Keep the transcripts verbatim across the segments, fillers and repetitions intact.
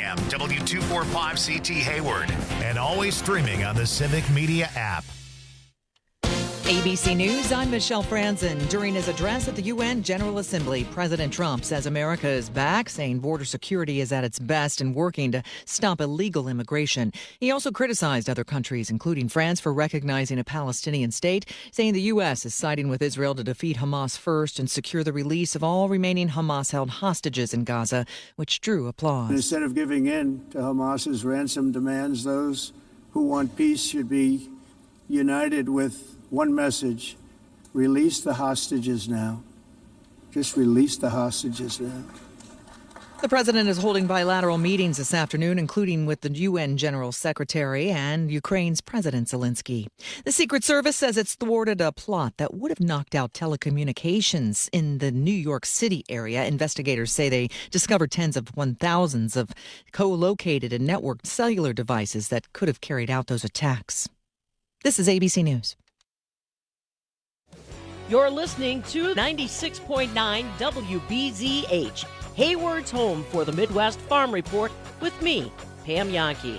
a.m. W two forty-five C T Hayward. And always streaming on the Civic Media app. A B C News, I'm Michelle Franzen. During his address at the U N General Assembly, President Trump says America is back, saying border security is at its best and working to stop illegal immigration. He also criticized other countries, including France, for recognizing a Palestinian state, saying the U S is siding with Israel to defeat Hamas first and secure the release of all remaining Hamas-held hostages in Gaza, which drew applause. Instead of giving in to Hamas's ransom demands, those who want peace should be united with one message: release the hostages now. Just release the hostages now. The president is holding bilateral meetings this afternoon, including with the U N General Secretary and Ukraine's President Zelensky. The Secret Service says it's thwarted a plot that would have knocked out telecommunications in the New York City area. Investigators say they discovered tens of one thousands of co-located and networked cellular devices that could have carried out those attacks. This is A B C News. You're listening to ninety-six point nine W B Z H, Hayward's home for the Midwest Farm Report, with me, Pam Jahnke.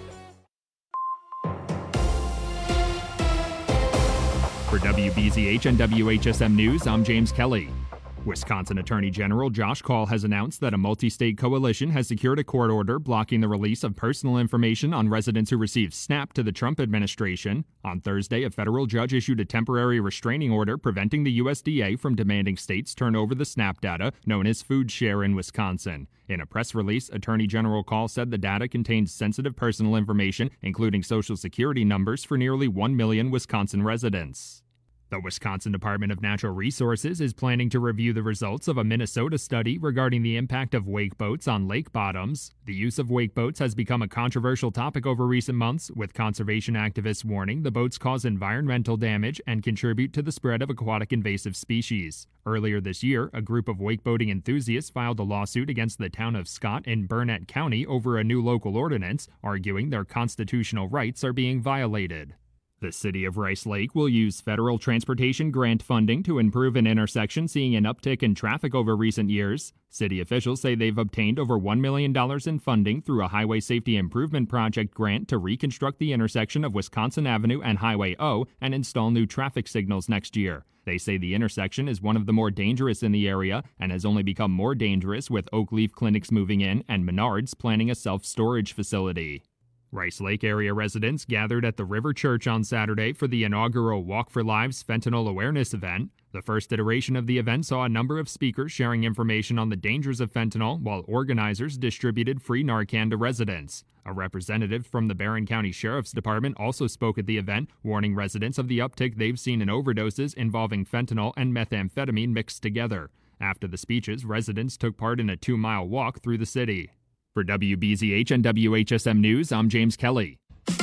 For W B Z H and W H S M News, I'm James Kelly. Wisconsin Attorney General Josh Kaul has announced that a multi-state coalition has secured a court order blocking the release of personal information on residents who received SNAP to the Trump administration. On Thursday, a federal judge issued a temporary restraining order preventing the U S D A from demanding states turn over the SNAP data, known as food share, in Wisconsin. In a press release, Attorney General Kaul said the data contains sensitive personal information, including Social Security numbers for nearly one million Wisconsin residents. The Wisconsin Department of Natural Resources is planning to review the results of a Minnesota study regarding the impact of wake boats on lake bottoms. The use of wake boats has become a controversial topic over recent months, with conservation activists warning the boats cause environmental damage and contribute to the spread of aquatic invasive species. Earlier this year, a group of wakeboating enthusiasts filed a lawsuit against the town of Scott in Burnett County over a new local ordinance, arguing their constitutional rights are being violated. The city of Rice Lake will use federal transportation grant funding to improve an intersection seeing an uptick in traffic over recent years. City officials say they've obtained over one million dollars in funding through a Highway Safety Improvement Project grant to reconstruct the intersection of Wisconsin Avenue and Highway O and install new traffic signals next year. They say the intersection is one of the more dangerous in the area and has only become more dangerous with Oak Leaf clinics moving in and Menards planning a self-storage facility. Rice Lake area residents gathered at the River Church on Saturday for the inaugural Walk for Lives fentanyl awareness event. The first iteration of the event saw a number of speakers sharing information on the dangers of fentanyl, while organizers distributed free Narcan to residents. A representative from the Barron County Sheriff's Department also spoke at the event, warning residents of the uptick they've seen in overdoses involving fentanyl and methamphetamine mixed together. After the speeches, residents took part in a two-mile walk through the city. For W B Z H and W H S M News, I'm James Kelly.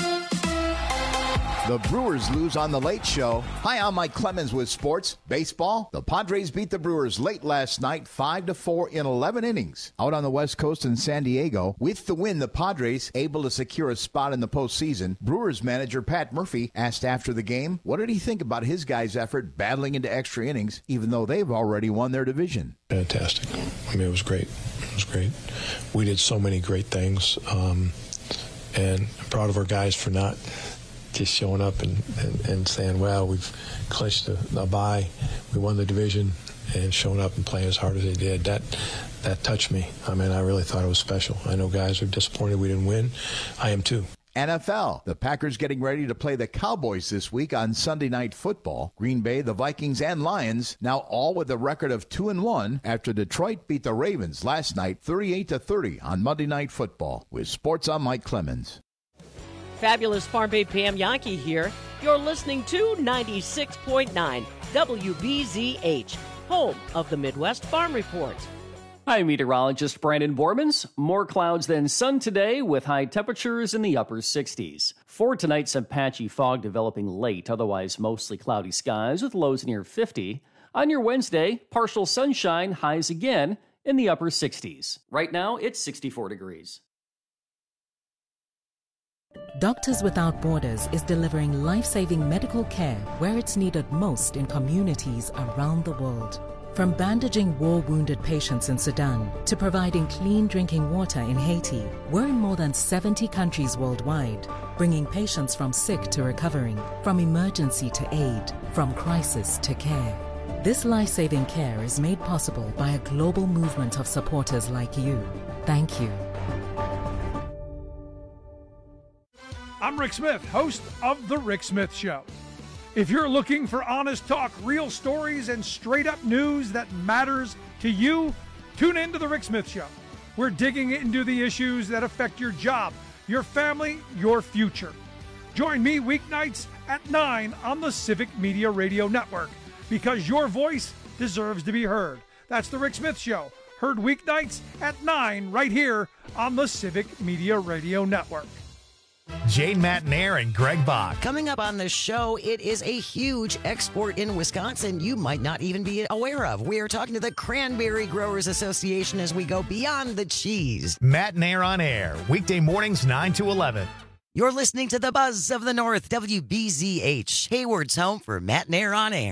The Brewers lose on The Late Show. Hi, I'm Mike Clemens with sports. Baseball, the Padres beat the Brewers late last night, five to four in eleven innings. Out on the West Coast in San Diego, with the win, the Padres able to secure a spot in the postseason. Brewers manager Pat Murphy asked after the game, what did he think about his guys' effort battling into extra innings, even though they've already won their division? Fantastic. I mean, it was great. It was great. We did so many great things, um, and I'm proud of our guys for not just showing up and, and, and saying, well, we've clinched a, a bye, we won the division, and showing up and playing as hard as they did. That that touched me. I mean, I really thought it was special. I know guys are disappointed we didn't win. I am too. N F L. The Packers getting ready to play the Cowboys this week on Sunday Night Football. Green Bay, the Vikings, and Lions now all with a record of two and one after Detroit beat the Ravens last night thirty-eight to thirty on Monday Night Football. With sports, I'm Mike Clemens. Fabulous Farm Babe Pam Jahnke here. You're listening to ninety-six point nine W B Z H, home of the Midwest Farm Report. Hi, meteorologist Brandon Bormans. More clouds than sun today with high temperatures in the upper sixties. For tonight, some patchy fog developing late, otherwise mostly cloudy skies with lows near fifty. On your Wednesday, partial sunshine, highs again in the upper sixties. Right now, it's sixty-four degrees. Doctors Without Borders is delivering life-saving medical care where it's needed most in communities around the world. From bandaging war-wounded patients in Sudan to providing clean drinking water in Haiti, we're in more than seventy countries worldwide, bringing patients from sick to recovering, from emergency to aid, from crisis to care. This life-saving care is made possible by a global movement of supporters like you. Thank you. I'm Rick Smith, host of The Rick Smith Show. If you're looking for honest talk, real stories, and straight-up news that matters to you, tune in to The Rick Smith Show. We're digging into the issues that affect your job, your family, your future. Join me weeknights at nine on the Civic Media Radio Network, because your voice deserves to be heard. That's The Rick Smith Show, heard weeknights at nine right here on the Civic Media Radio Network. Jane Matnair and Greg Bach. Coming up on the show, it is a huge export in Wisconsin you might not even be aware of. We are talking to the Cranberry Growers Association as we go beyond the cheese. Matnair on air, weekday mornings nine to eleven. You're listening to the Buzz of the North, W B Z H, Hayward's home for Matnair on air.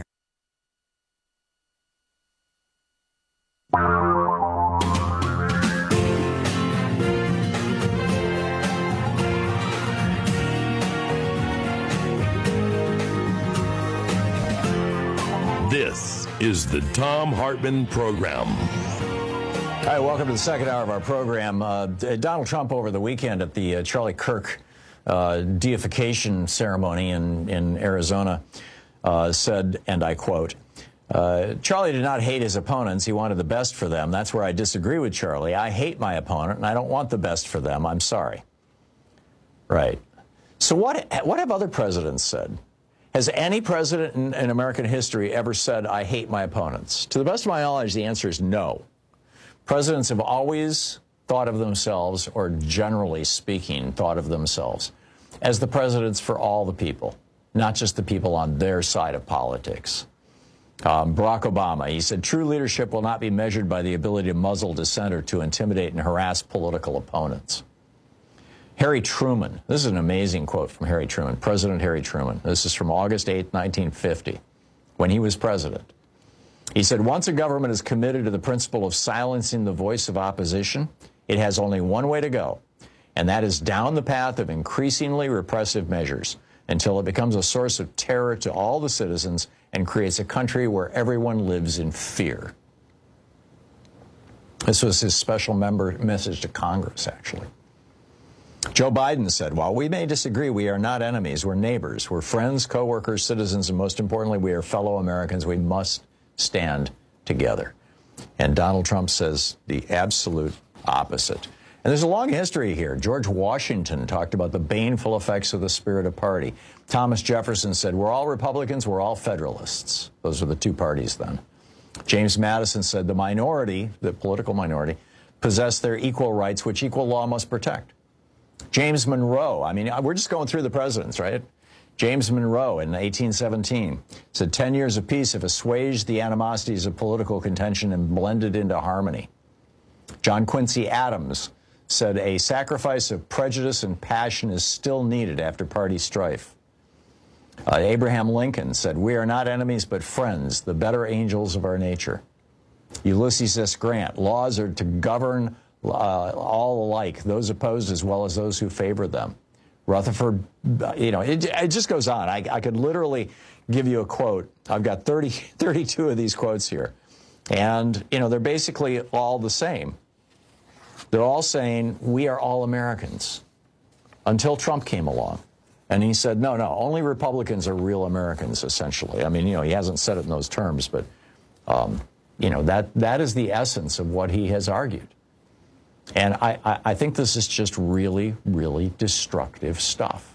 This is the Thom Hartmann Program. All right, welcome to the second hour of our program. Uh, Donald Trump over the weekend at the uh, Charlie Kirk uh, deification ceremony in, in Arizona uh, said, and I quote, uh, Charlie did not hate his opponents. He wanted the best for them. That's where I disagree with Charlie. I hate my opponent, and I don't want the best for them. I'm sorry. Right. So what, what have other presidents said? Has any president in, in American history ever said, I hate my opponents? To the best of my knowledge, the answer is no. Presidents have always thought of themselves, or generally speaking, thought of themselves, as the presidents for all the people, not just the people on their side of politics. Um, Barack Obama, he said, true leadership will not be measured by the ability to muzzle dissent or to intimidate and harass political opponents. Harry Truman, this is an amazing quote from Harry Truman, President Harry Truman. This is from August eighth, nineteen fifty, when he was president. He said, once a government is committed to the principle of silencing the voice of opposition, it has only one way to go, and that is down the path of increasingly repressive measures until it becomes a source of terror to all the citizens and creates a country where everyone lives in fear. This was his special member message to Congress, actually. Joe Biden said, while we may disagree, we are not enemies. We're neighbors. We're friends, co-workers, citizens, and most importantly, we are fellow Americans. We must stand together. And Donald Trump says the absolute opposite. And there's a long history here. George Washington talked about the baneful effects of the spirit of party. Thomas Jefferson said, we're all Republicans, we're all Federalists. Those were the two parties then. James Madison said the minority, the political minority, possess their equal rights, which equal law must protect. James Monroe, I mean, we're just going through the presidents, right? James Monroe in eighteen seventeen said ten years of peace have assuaged the animosities of political contention and blended into harmony. John Quincy Adams said a sacrifice of prejudice and passion is still needed after party strife. Uh, Abraham Lincoln said, we are not enemies but friends, the better angels of our nature. Ulysses S. Grant, laws are to govern uh, all alike, those opposed as well as those who favor them. Rutherford, you know, it, it just goes on. I, I could literally give you a quote. I've got thirty, thirty-two of these quotes here. And, you know, they're basically all the same. They're all saying, we are all Americans, until Trump came along. And he said, no, no, only Republicans are real Americans, essentially. I mean, you know, he hasn't said it in those terms, but, um, you know, that that is the essence of what he has argued. And I, I, I think this is just really, really destructive stuff.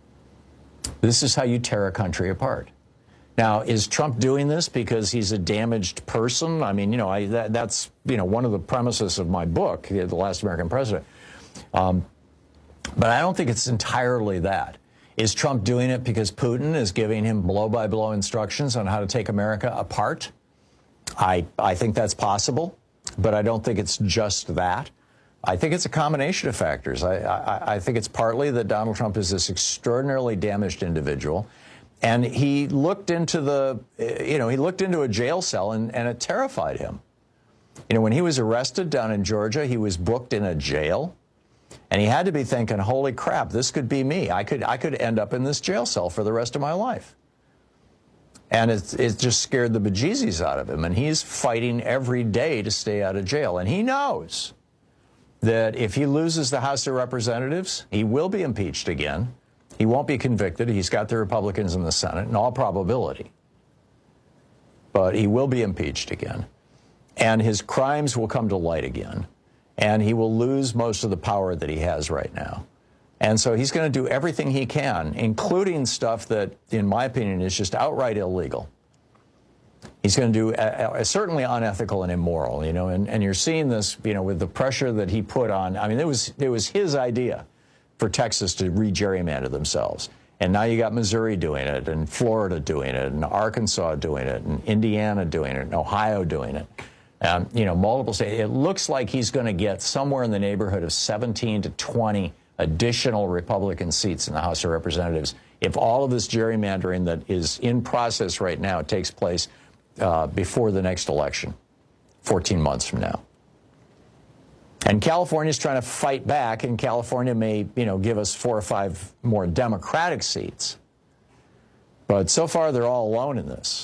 This is how you tear a country apart. Now, is Trump doing this because he's a damaged person? I mean, you know, I, that, that's, you know, one of the premises of my book, The Last American President. Um, but I don't think it's entirely that. Is Trump doing it because Putin is giving him blow-by-blow instructions on how to take America apart? I, I think that's possible, but I don't think it's just that. I think it's a combination of factors. I, I, I think it's partly that Donald Trump is this extraordinarily damaged individual, And he looked into the, you know, he looked into a jail cell, and, and it terrified him. You know, when he was arrested down in Georgia, he was booked in a jail, and he had to be thinking, holy crap, this could be me. I could, I could end up in this jail cell for the rest of my life. And it, it just scared the bejesus out of him, and he's fighting every day to stay out of jail. And he knows that if he loses the House of Representatives, he will be impeached again. He won't be convicted. He's got the Republicans in the Senate, in all probability. But he will be impeached again. And his crimes will come to light again. And he will lose most of the power that he has right now. And so he's going to do everything he can, including stuff that, in my opinion, is just outright illegal. He's going to do uh, uh, certainly unethical and immoral, you know, and, and you're seeing this, you know, with the pressure that he put on. I mean, it was, it was his idea for Texas to re-gerrymander themselves. And now you got Missouri doing it, and Florida doing it, and Arkansas doing it, and Indiana doing it, and Ohio doing it. Um, you know, multiple states. It looks like he's going to get somewhere in the neighborhood of seventeen to twenty additional Republican seats in the House of Representatives if all of this gerrymandering that is in process right now takes place uh, before the next election, fourteen months from now. And California's trying to fight back, and California may, you know, give us four or five more Democratic seats. But so far, they're all alone in this.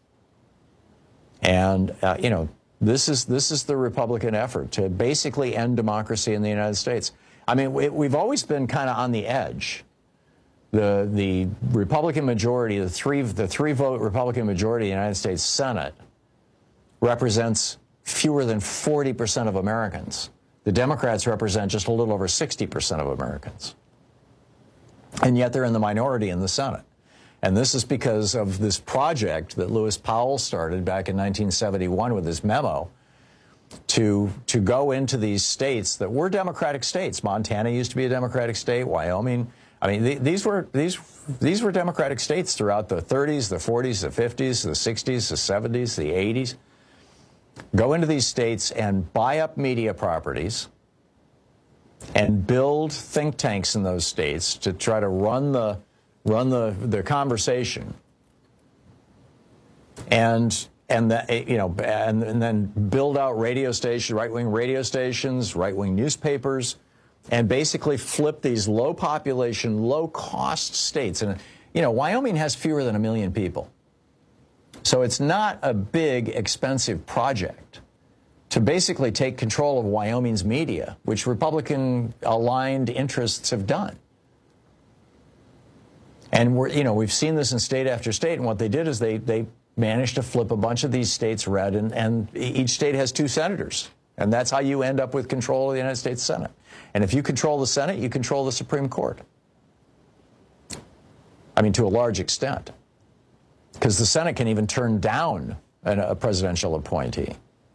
And, uh, you know, this is this is the Republican effort to basically end democracy in the United States. I mean, we, we've always been kind of on the edge. The the Republican majority, the three the three vote Republican majority in the United States Senate represents fewer than forty percent of Americans. The Democrats represent just a little over sixty percent of Americans. And yet they're in the minority in the Senate. And this is because of this project that Lewis Powell started back in nineteen seventy-one with his memo to, to go into these states that were Democratic states. Montana used to be a Democratic state, Wyoming. I mean, th these were these these were Democratic states throughout the thirties, the forties, the fifties, the sixties, the seventies, the eighties. Go into these states and buy up media properties and build think tanks in those states to try to run the run the the conversation. And and the, you know and, and then build out radio stations, right-wing radio stations, right-wing newspapers, and basically flip these low population, low cost states. And you know, Wyoming has fewer than a million people. So it's not a big, expensive project to basically take control of Wyoming's media, which Republican-aligned interests have done. And we're, you know, we've seen this in state after state, and what they did is they they managed to flip a bunch of these states red, and, and each state has two senators. And that's how you end up with control of the United States Senate. And if you control the Senate, you control the Supreme Court. I mean, to a large extent. Because the Senate can even turn down an, a presidential appointee.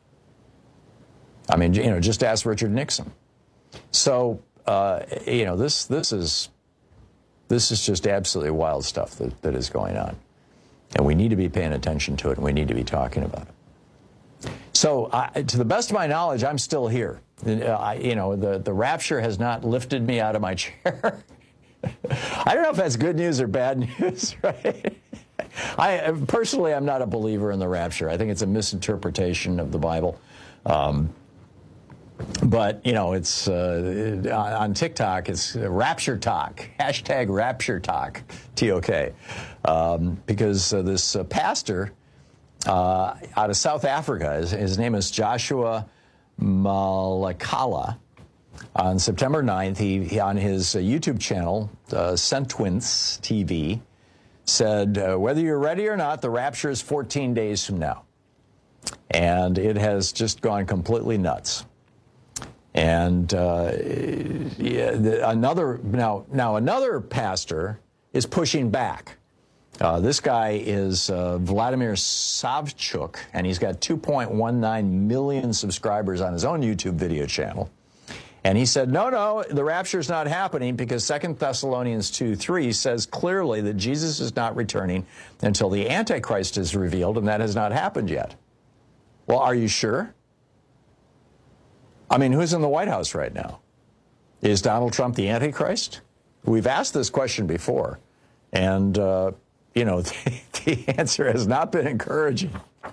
I mean, you know, just ask Richard Nixon. So, uh, you know, this this is this is just absolutely wild stuff that, that is going on. And we need to be paying attention to it, and we need to be talking about it. So, uh, to the best of my knowledge, I'm still here. Uh, I, you know, the, the rapture has not lifted me out of my chair. I don't know if that's good news or bad news, right? I personally, I'm not a believer in the rapture. I think it's a misinterpretation of the Bible. Um, but, you know, it's uh, on TikTok, it's Rapture Talk, hashtag Rapture Talk, T O K. Um, because uh, this uh, pastor uh, out of South Africa, his, his name is Joshua Malakala. On September ninth, he, he on his uh, YouTube channel, uh, Sentwins T V, said, uh, whether you're ready or not, the rapture is fourteen days from now. And it has just gone completely nuts. And uh, yeah, the, another now, now another pastor is pushing back. Uh, this guy is uh, Vladimir Savchuk, and he's got two point one nine million subscribers on his own YouTube video channel. And he said, no, no, the rapture is not happening because Second Thessalonians two three says clearly that Jesus is not returning until the Antichrist is revealed, and that has not happened yet. Well, are you sure? I mean, who's in the White House right now? Is Donald Trump the Antichrist? We've asked this question before, and uh, you know, the, the answer has not been encouraging.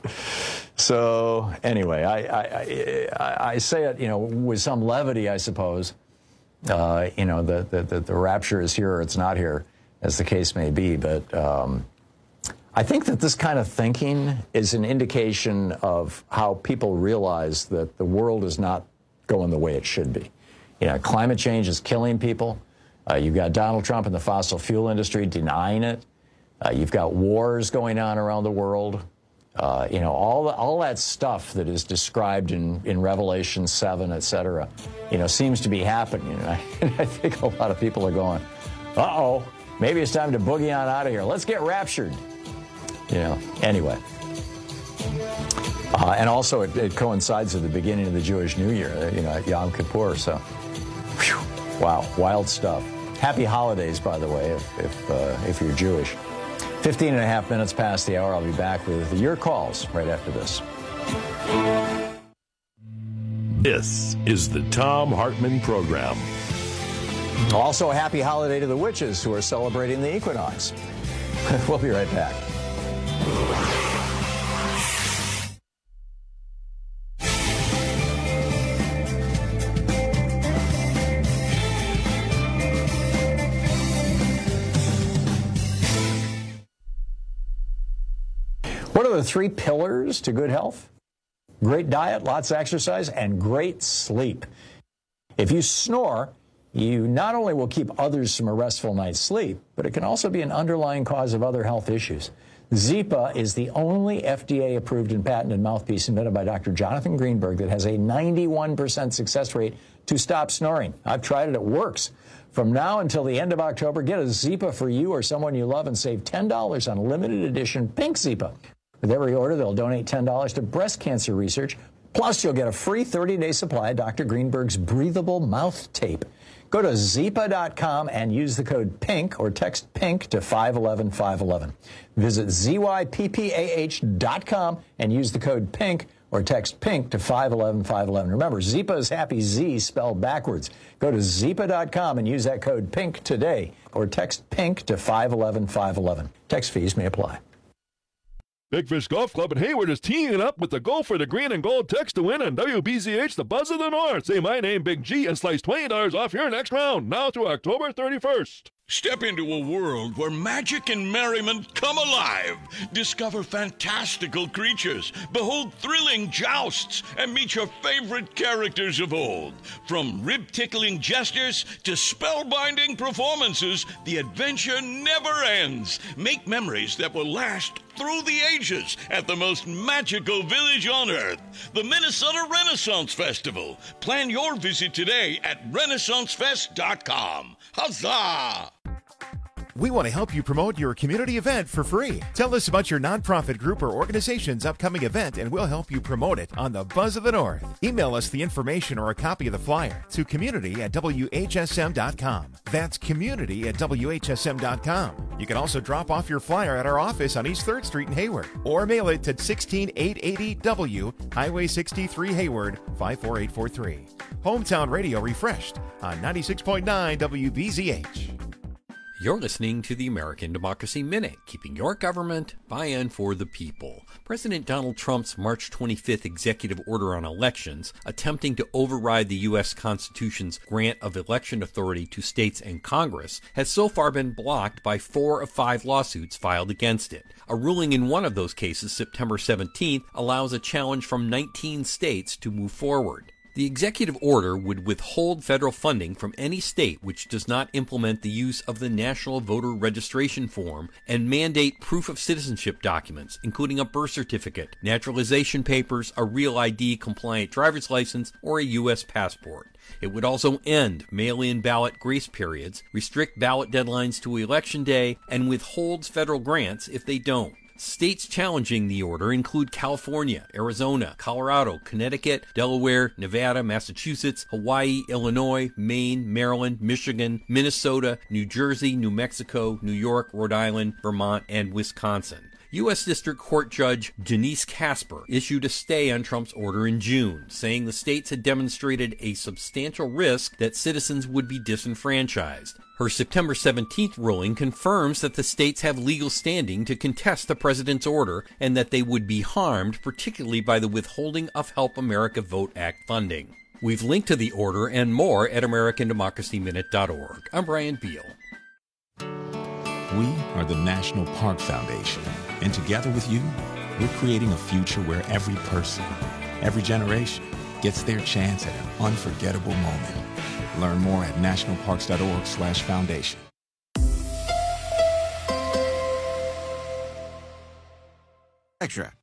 So anyway, I, I, I, I say it, you know, with some levity, I suppose. Uh, you know, the, the, the, the rapture is here or it's not here, as the case may be. But um, I think that this kind of thinking is an indication of how people realize that the world is not going the way it should be. You know, climate change is killing people. Uh, you've got Donald Trump and the fossil fuel industry denying it. Uh, you've got wars going on around the world. Uh, you know, all the, all that stuff that is described in, in Revelation seven, et cetera, you know, seems to be happening. And I, and I think a lot of people are going, uh-oh, maybe it's time to boogie on out of here. Let's get raptured. You know, anyway. Uh, and also it, it coincides with the beginning of the Jewish New Year, you know, Yom Kippur. So, whew, wow, wild stuff. Happy holidays, by the way, if, if, uh, if you're Jewish. fifteen and a half minutes past the hour. I'll be back with your calls right after this. This is the Thom Hartmann Program. Also, a happy holiday to the witches who are celebrating the equinox. We'll be right back. What are the three pillars to good health? Great diet, lots of exercise, and great sleep. If you snore, you not only will keep others from a restful night's sleep, but it can also be an underlying cause of other health issues. Zypa is the only F D A-approved and patented mouthpiece invented by Doctor Jonathan Greenberg that has a ninety-one percent success rate to stop snoring. I've tried it. It works. From now until the end of October, get a Zypa for you or someone you love and save ten dollars on a limited edition pink Zypa. With every order, they'll donate ten dollars to breast cancer research. Plus, you'll get a free thirty-day supply of Doctor Greenberg's breathable mouth tape. Go to zypa dot com and use the code PINK or text PINK to five one one five one one. Visit zyppah dot com and use the code PINK or text PINK to five one one five one one. Remember, Zypa is happy Z spelled backwards. Go to zypa dot com and use that code PINK today or text PINK to five one one five one one. Text fees may apply. Big Fish Golf Club in Hayward is teeing up with the Go for the Green and Gold text to win on W B Z H, the Buzz of the North. Say my name, Big G, and slice twenty dollars off your next round, now through October thirty-first. Step into a world where magic and merriment come alive. Discover fantastical creatures, behold thrilling jousts, and meet your favorite characters of old. From rib-tickling gestures to spellbinding performances, the adventure never ends. Make memories that will last through the ages at the most magical village on earth, the Minnesota Renaissance Festival. Plan your visit today at renaissance fest dot com. Huzzah! We want to help you promote your community event for free. Tell us about your nonprofit group or organization's upcoming event and we'll help you promote it on the Buzz of the North. Email us the information or a copy of the flyer to community at W H S M dot com. That's community at W H S M dot com. You can also drop off your flyer at our office on East third Street in Hayward or mail it to sixteen eight eighty W, Highway sixty-three, Hayward, five four eight four three. Hometown Radio refreshed on ninety-six point nine W B Z H. You're listening to the American Democracy Minute, keeping your government by and for the people. President Donald Trump's March twenty-fifth executive order on elections, attempting to override the U S Constitution's grant of election authority to states and Congress, has so far been blocked by four of five lawsuits filed against it. A ruling in one of those cases, September seventeenth, allows a challenge from nineteen states to move forward. The executive order would withhold federal funding from any state which does not implement the use of the National Voter Registration Form and mandate proof of citizenship documents, including a birth certificate, naturalization papers, a Real I D compliant driver's license, or a U S passport. It would also end mail-in ballot grace periods, restrict ballot deadlines to Election Day, and withholds federal grants if they don't. States challenging the order include California, Arizona, Colorado, Connecticut, Delaware, Nevada, Massachusetts, Hawaii, Illinois, Maine, Maryland, Michigan, Minnesota, New Jersey, New Mexico, New York, Rhode Island, Vermont, and Wisconsin. U S District Court Judge Janice Casper issued a stay on Trump's order in June, saying the states had demonstrated a substantial risk that citizens would be disenfranchised. Her September seventeenth ruling confirms that the states have legal standing to contest the president's order and that they would be harmed, particularly by the withholding of Help America Vote Act funding. We've linked to the order and more at American Democracy Minute dot org. I'm Brian Beal. We are the National Park Foundation, and together with you, we're creating a future where every person, every generation, gets their chance at an unforgettable moment. Learn more at national parks dot org slash foundation. Extra.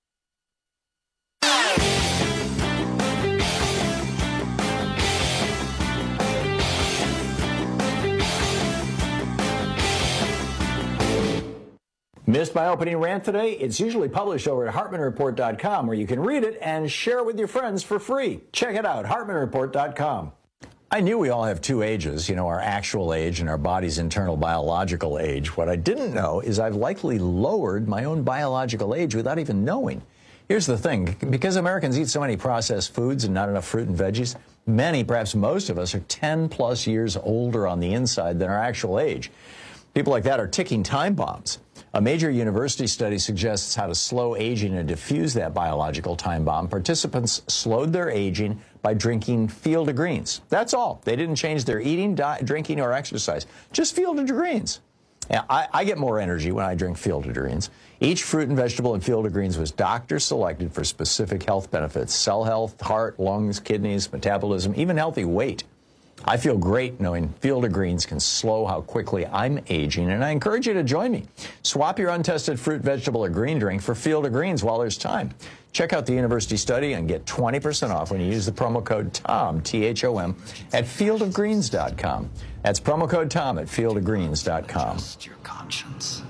Missed my opening rant today? It's usually published over at Hartman Report dot com, where you can read it and share it with your friends for free. Check it out, Hartman Report dot com. I knew we all have two ages, you know, our actual age and our body's internal biological age. What I didn't know is I've likely lowered my own biological age without even knowing. Here's the thing, because Americans eat so many processed foods and not enough fruit and veggies, many, perhaps most of us, are ten plus years older on the inside than our actual age. People like that are ticking time bombs. A major university study suggests how to slow aging and diffuse that biological time bomb. Participants slowed their aging by drinking Field of Greens. That's all. They didn't change their eating, diet, drinking, or exercise. Just Field of Greens. Now, I, I get more energy when I drink Field of Greens. Each fruit and vegetable in Field of Greens was doctor selected for specific health benefits: cell health, heart, lungs, kidneys, metabolism, even healthy weight. I feel great knowing Field of Greens can slow how quickly I'm aging, and I encourage you to join me. Swap your untested fruit, vegetable, or green drink for Field of Greens while there's time. Check out the university study and get twenty percent off when you use the promo code TOM, T H O M, at field of greens dot com. That's promo code TOM at field of greens dot com. Trust your conscience.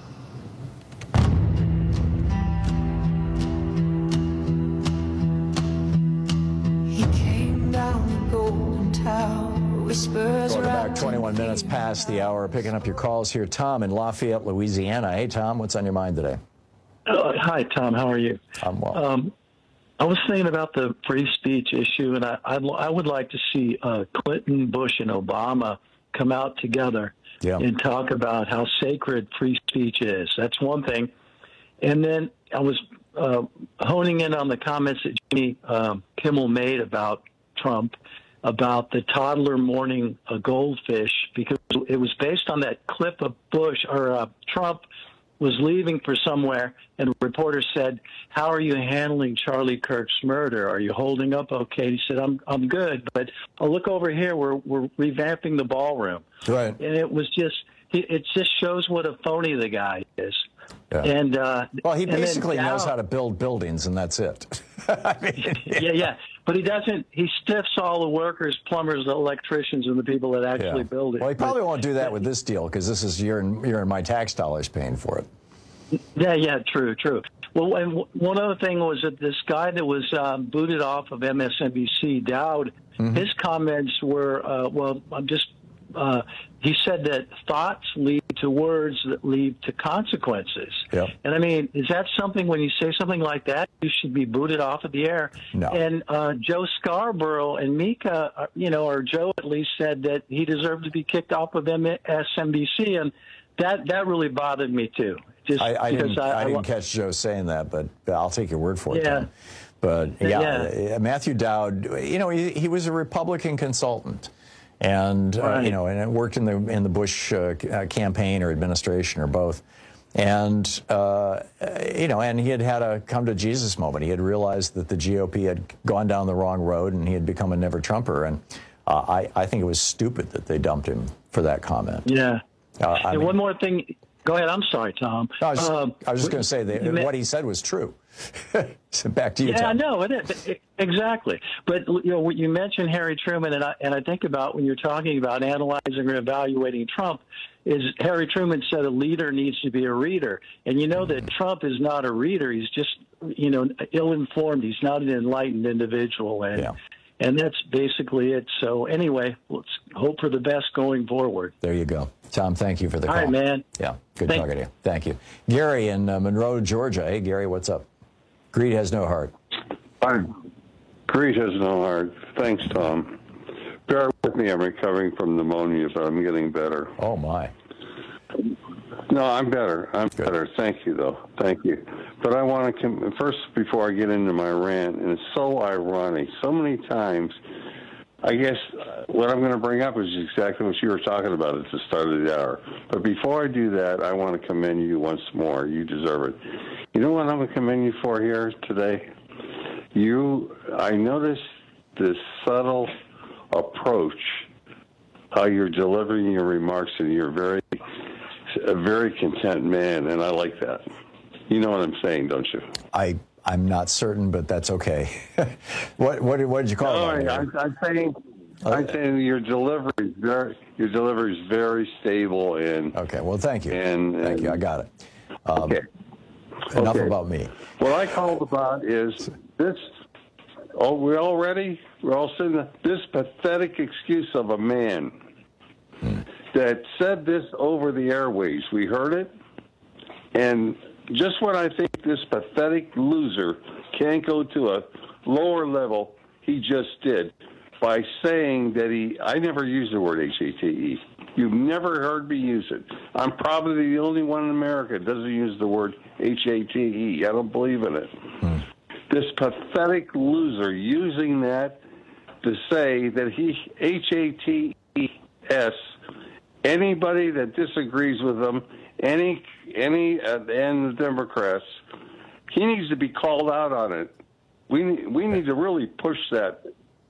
He came down the Golden Tower. Welcome back, twenty-one minutes past the hour. Picking up your calls here. Tom in Lafayette, Louisiana. Hey, Tom, what's on your mind today? Uh, hi, Tom. How are you? I'm well. Um, I was thinking about the free speech issue, and I, I'd, I would like to see uh, Clinton, Bush, and Obama come out together yeah. and talk about how sacred free speech is. That's one thing. And then I was uh, honing in on the comments that Jimmy um, Kimmel made about Trump, about the toddler mourning a goldfish, because it was based on that clip of Bush or uh, Trump was leaving for somewhere, and a reporter said, "How are you handling Charlie Kirk's murder? Are you holding up okay?" He said, "I'm I'm good, but oh, look over here, we're we're revamping the ballroom." Right. And it was just it just shows what a phony the guy is. Yeah. And uh, well, he and then basically knows Dow- how to build buildings, and that's it. I mean, yeah, yeah. But he doesn't. He stiffs all the workers, plumbers, the electricians, and the people that actually yeah. build it. Well, he probably but, won't do that with this deal, because this is you're in, you're in my tax dollars paying for it. Yeah, yeah, true, true. Well, and one other thing was that this guy that was um, booted off of M S N B C, Dowd, mm-hmm. his comments were, uh, well, I'm just. Uh, he said that thoughts lead to words that lead to consequences. Yep. And I mean, is that something, when you say something like that, you should be booted off of the air? No. And uh, Joe Scarborough and Mika, uh, you know, or Joe at least said that he deserved to be kicked off of M S N B C, and that, that really bothered me too. Just I, I because didn't, I, I didn't I, catch Joe saying that, but I'll take your word for it. Yeah. Tom. But yeah, Yeah. Matthew Dowd, you know, he, he was a Republican consultant. And, uh, Right. you know, and it worked in the in the Bush uh, campaign or administration or both. And, uh, you know, and he had had a come to Jesus moment. He had realized that the G O P had gone down the wrong road and he had become a never Trumper. And uh, I, I think it was stupid that they dumped him for that comment. Yeah. Uh, I and mean, one more thing. Go ahead. I'm sorry, Tom. No, I was just, Um, I was just going to say that you what may- he said was true. So back to you, Yeah, Tom. no, it is. It- exactly. But, you know, when you mentioned Harry Truman, and I, and I think about when you're talking about analyzing or evaluating Trump, is Harry Truman said a leader needs to be a reader. And you know that Trump is not a reader. He's just, you know, ill-informed. He's not an enlightened individual. And, Yeah. and that's basically it. So anyway, let's hope for the best going forward. There you go. Tom, thank you for the call. All right, man. Yeah, good Thank- talking to you. Thank you. Gary in uh, Monroe, Georgia. Hey, Gary, what's up? Greed has no heart. Hi. Greed has no heart. Thanks, Tom. Bear with me. I'm recovering from pneumonia, but I'm getting better. Oh, my. No, I'm better. I'm good. better. Thank you, though. Thank you. But I want to, com- first, before I get into my rant, and it's so ironic, so many times, I guess uh, what I'm going to bring up is exactly what you were talking about at the start of the hour. But before I do that, I want to commend you once more. You deserve it. You know what I'm going to commend you for here today? You, I noticed this subtle approach, how you're delivering your remarks, and you're very, a very content man, and I like that. You know what I'm saying, don't you? I, I'm not certain, but that's okay. what, what, what did you call no, it? I'm, I'm saying, uh, I'm saying your delivery is very, your delivery is very stable and. Okay, well, thank you. And, and thank you. I got it. Um, okay. Enough okay. about me. What I called about is this. Oh, we all ready? We're all sitting there. This pathetic excuse of a man hmm. that said this over the airways. We heard it, and just when I think this pathetic loser can't go to a lower level, he just did by saying that he. I never used the word H A T E. You've never heard me use it. I'm probably the only one in America that doesn't use the word H A T E. I don't believe in it. Hmm. This pathetic loser using that to say that he, H A T E S, anybody that disagrees with him, any, any, uh, and the Democrats, he needs to be called out on it. We, we need to really push that.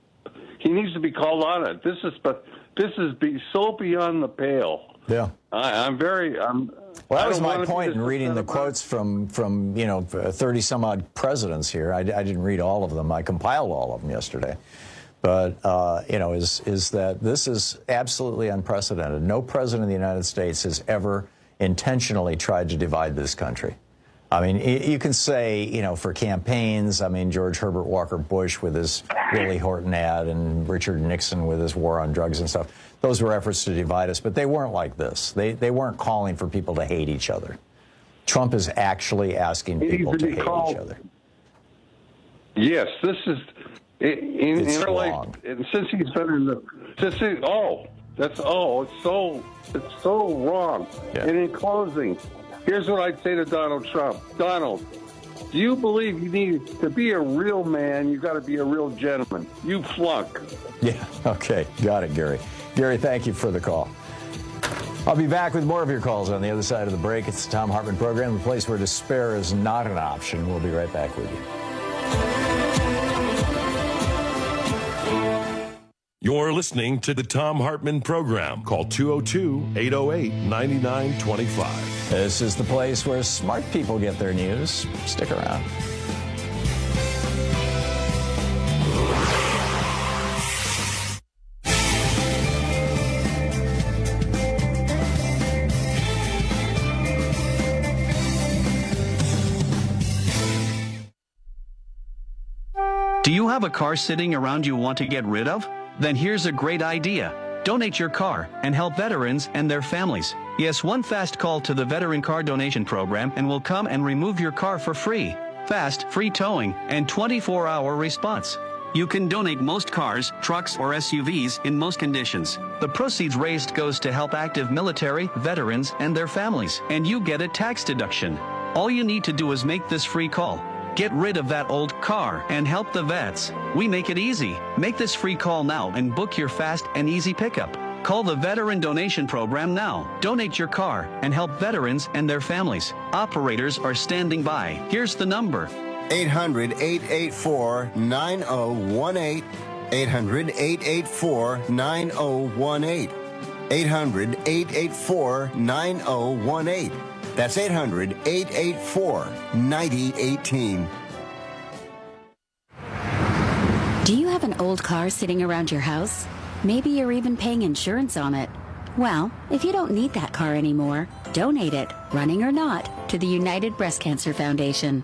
He needs to be called on it. This is, but this is be so beyond the pale. Yeah. I, I'm very, I'm, Well, that was my point in reading the quotes from, from you know, thirty-some-odd presidents here. I, I didn't read all of them. I compiled all of them yesterday. But, uh, you know, is, is that this is absolutely unprecedented. No president of the United States has ever intentionally tried to divide this country. I mean, you can say, you know, for campaigns, I mean, George Herbert Walker Bush with his Willie Horton ad and Richard Nixon with his war on drugs and stuff. Those were efforts to divide us, but they weren't like this. They they weren't calling for people to hate each other. Trump is actually asking people to hate each other. Yes, this is in, in, in like, and since he's been in the since he, oh that's oh it's so it's so wrong. Yeah. And in closing, here's what I'd say to Donald Trump. Donald, do you believe you need to be a real man? You got to be a real gentleman. You flunk. Yeah. Okay. Got it, Gary. Gary, thank you for the call. I'll be back with more of your calls on the other side of the break. It's the Tom Hartman Program, the place where despair is not an option. We'll be right back with you. You're listening to the Tom Hartman Program. Call two oh two, eight oh eight, nine nine two five. This is the place where smart people get their news. Stick around. Do you have a car sitting around you want to get rid of? Then here's a great idea. Donate your car and help veterans and their families. Yes, one fast call to the Veteran Car Donation Program and we'll come and remove your car for free. Fast, free towing, and twenty-four hour response. You can donate most cars, trucks, or S U Vs in most conditions. The proceeds raised goes to help active military, veterans, and their families, and you get a tax deduction. All you need to do is make this free call. Get rid of that old car and help the vets. We make it easy. Make this free call now and book your fast and easy pickup. Call the Veteran Donation Program now. Donate your car and help veterans and their families. Operators are standing by. Here's the number. eight hundred, eight eight four, nine oh one eight. eight hundred, eight eight four, nine oh one eight. eight hundred, eight eight four, nine oh one eight. That's eight hundred, eight eight four, nine oh one eight. Do you have an old car sitting around your house? Maybe you're even paying insurance on it. Well, if you don't need that car anymore, donate it, running or not, to the United Breast Cancer Foundation.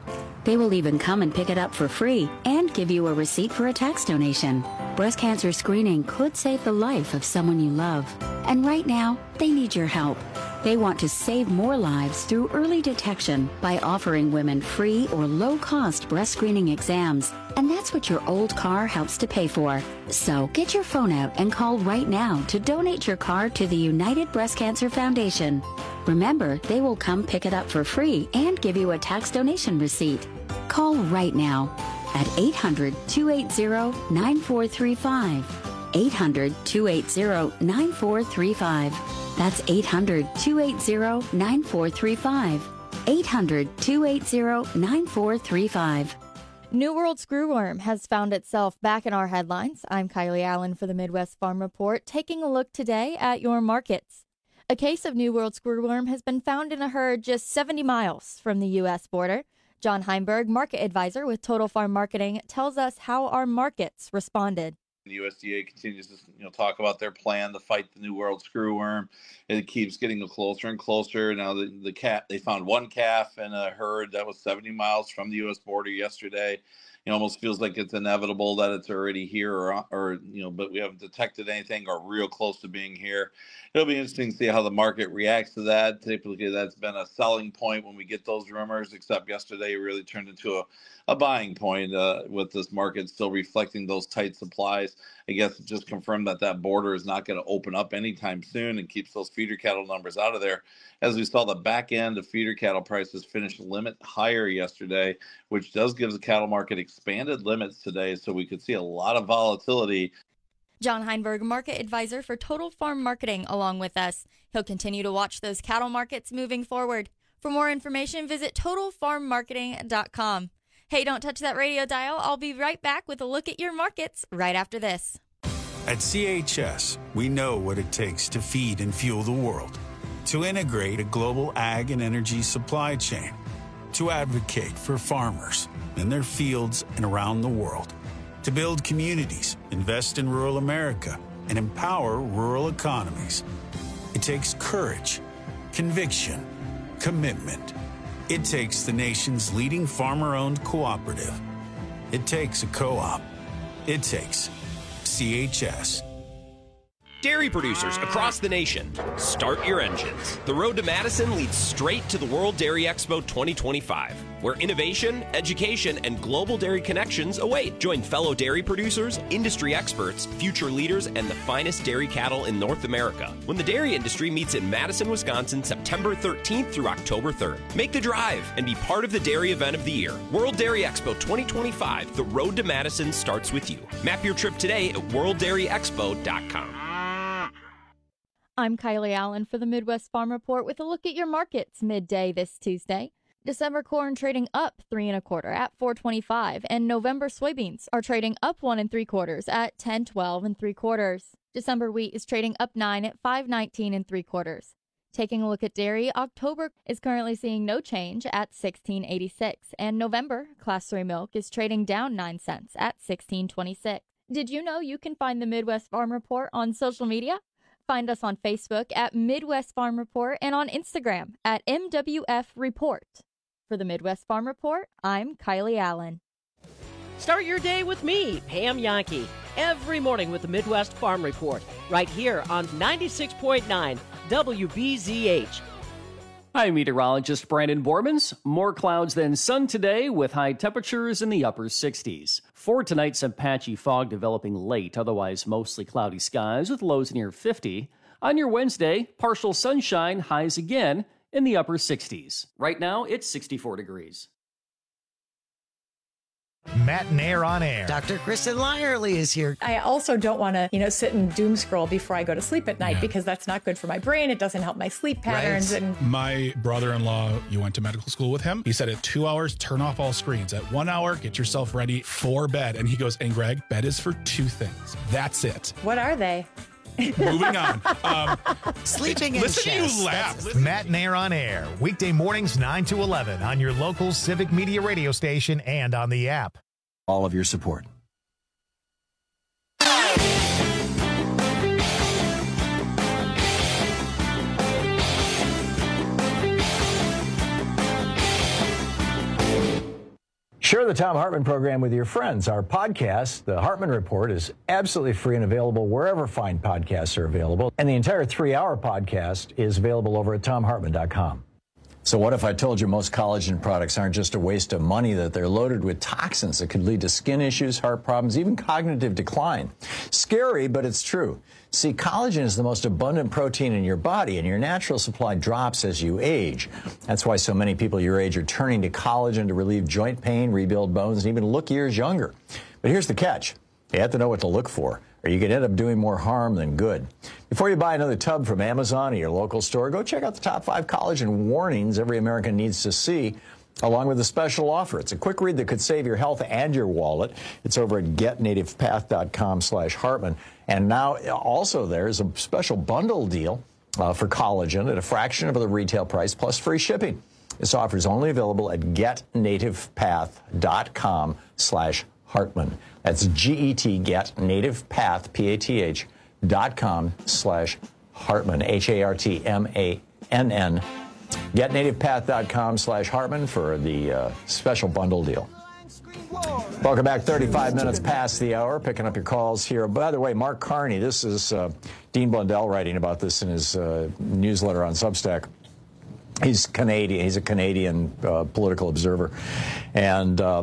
They will even come and pick it up for free and give you a receipt for a tax donation. Breast cancer screening could save the life of someone you love. And right now, they need your help. They want to save more lives through early detection by offering women free or low-cost breast screening exams. And that's what your old car helps to pay for. So get your phone out and call right now to donate your car to the United Breast Cancer Foundation. Remember, they will come pick it up for free and give you a tax donation receipt. Call right now at eight hundred, two eight zero, nine four three five. eight hundred, two eight zero, nine four three five. That's eight hundred, two eight zero, nine four three five. eight hundred, two eight zero, nine four three five. New World screwworm has found itself back in our headlines. I'm Kylie Allen for the Midwest Farm Report, taking a look today at your markets. A case of New World screwworm has been found in a herd just seventy miles from the U S border. John Heinberg, market advisor with Total Farm Marketing, tells us how our markets responded. The U S D A continues to you know, talk about their plan to fight the New World screwworm. It keeps getting closer and closer. Now the, the cat, they found one calf in a herd that was seventy miles from the U S border yesterday. It almost feels like it's inevitable that it's already here, or, or you know, but we haven't detected anything or real close to being here. It'll be interesting to see how the market reacts to that. Typically, that's been a selling point when we get those rumors, except yesterday it really turned into a, a buying point uh, with this market still reflecting those tight supplies. I guess it just confirmed that that border is not going to open up anytime soon and keeps those feeder cattle numbers out of there. As we saw, the back end of feeder cattle prices finish limit higher yesterday, which does give the cattle market expanded limits today, so we could see a lot of volatility. John Heinberg, market advisor for Total Farm Marketing, along with us. He'll continue to watch those cattle markets moving forward. For more information, visit total farm marketing dot com. Hey, don't touch that radio dial. I'll be right back with a look at your markets right after this. At C H S, we know what it takes to feed and fuel the world, to integrate a global ag and energy supply chain, to advocate for farmers in their fields and around the world, to build communities, invest in rural America, and empower rural economies. It takes courage, conviction, commitment. It takes the nation's leading farmer-owned cooperative. It takes a co-op. It takes C H S. Dairy producers across the nation, start your engines. The road to Madison leads straight to the World Dairy Expo twenty twenty-five, where innovation, education, and global dairy connections await. Join fellow dairy producers, industry experts, future leaders, and the finest dairy cattle in North America when the dairy industry meets in Madison, Wisconsin, September thirteenth through October third. Make the drive and be part of the dairy event of the year. World Dairy Expo twenty twenty-five, the road to Madison starts with you. Map your trip today at world dairy expo dot com. I'm Kylie Allen for the Midwest Farm Report with a look at your markets midday this Tuesday. December corn trading up three and a quarter at four twenty-five, and November soybeans are trading up one and three quarters at ten twelve and three quarters. December wheat is trading up nine at five nineteen and three quarters. Taking a look at dairy, October is currently seeing no change at sixteen eighty-six, and November Class three milk is trading down nine cents at sixteen twenty-six. Did you know you can find the Midwest Farm Report on social media? Find us on Facebook at Midwest Farm Report and on Instagram at M W F Report. For the Midwest Farm Report, I'm Kylie Allen. Start your day with me, Pam Yankee, every morning with the Midwest Farm Report, right here on ninety-six point nine W B Z H. Hi, meteorologist Brandon Bormans. More clouds than sun today with high temperatures in the upper sixties. For tonight, some patchy fog developing late, otherwise mostly cloudy skies with lows near fifty. On your Wednesday, partial sunshine, highs again in the upper sixties. Right now, it's sixty-four degrees. Matt and Air on Air. Doctor Kristen Lyerly is here. I also don't want to, you know, sit and doom scroll before I go to sleep at night, yeah, because that's not good for my brain. It doesn't help my sleep patterns. Right. And my brother-in-law, you went to medical school with him. He said at two hours, turn off all screens. At one hour, get yourself ready for bed. And he goes, and Greg, bed is for two things. That's it. What are they? Moving on. Um, Sleeping in Listen chest. to you laugh. That's Matt and Air on Air. Weekday mornings nine to eleven on your local Civic Media radio station and on the app. All of your support. Share the Thom Hartmann program with your friends. Our podcast, The Hartmann Report, is absolutely free and available wherever fine podcasts are available. And the entire three-hour podcast is available over at thom hartmann dot com. So what if I told you most collagen products aren't just a waste of money, that they're loaded with toxins that could lead to skin issues, heart problems, even cognitive decline? Scary, but it's true. See, collagen is the most abundant protein in your body, and your natural supply drops as you age. That's why so many people your age are turning to collagen to relieve joint pain, rebuild bones, and even look years younger. But here's the catch. You have to know what to look for, or you could end up doing more harm than good. Before you buy another tub from Amazon or your local store, go check out the top five collagen warnings every American needs to see, along with a special offer. It's a quick read that could save your health and your wallet. It's over at get native path dot com slash Hartmann. And now also there's a special bundle deal uh, for collagen at a fraction of the retail price plus free shipping. This offer is only available at get native path dot com slash Hartmann. That's G E T, get native path, P A T H, dot com slash Hartmann, H A R T M A N N. get native path dot com slash Hartmann for the uh, special bundle deal. Welcome back. thirty-five minutes past the hour, picking up your calls here. By the way, Mark Carney, this is uh, Dean Blundell writing about this in his uh, newsletter on Substack. He's Canadian. He's a Canadian uh, political observer. And uh,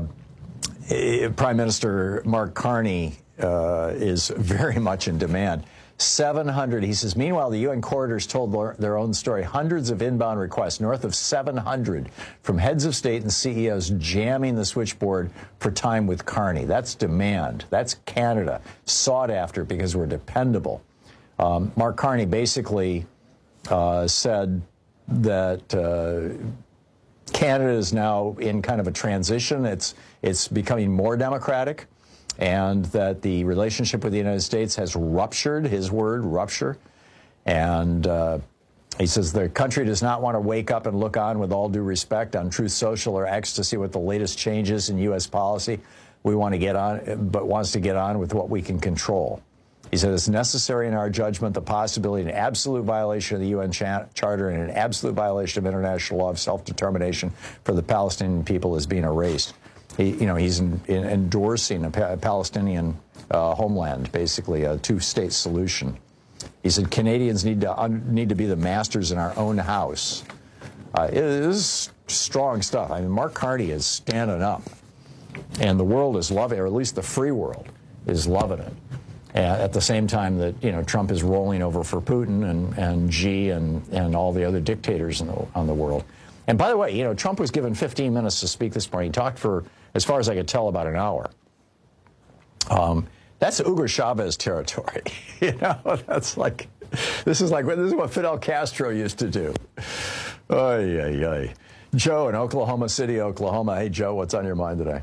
Prime Minister Mark Carney uh, is very much in demand. seven hundred, he says, meanwhile, the U N corridors told their, their own story. Hundreds of inbound requests, north of seven hundred, from heads of state and C E Os jamming the switchboard for time with Carney. That's demand. That's Canada, sought after because we're dependable. Um, Mark Carney basically uh, said that uh, Canada is now in kind of a transition. It's, it's becoming more democratic, and that the relationship with the United States has ruptured, his word, rupture. And uh, he says the country does not want to wake up and look on with all due respect on Truth Social or X to see what the latest changes in U S policy. We want to get on, but wants to get on with what we can control. He said it's necessary in our judgment the possibility of an absolute violation of the U N cha- Charter and an absolute violation of international law of self-determination for the Palestinian people is being erased. He, you know, he's in, in endorsing a, pa- a Palestinian uh, homeland, basically a two-state solution. He said Canadians need to un- need to be the masters in our own house. Uh, it is strong stuff. I mean, Mark Carney is standing up, and the world is loving it, or at least the free world is loving it. And at the same time that, you know, Trump is rolling over for Putin and, and Xi and, and all the other dictators in the, on the world. And by the way, you know, Trump was given fifteen minutes to speak this morning. He talked for, as far as I could tell, about an hour. Um, that's Hugo Chavez territory. You know, that's like, this is like, this is what Fidel Castro used to do. Oy, oy, oy. Joe in Oklahoma City, Oklahoma. Hey, Joe, what's on your mind today?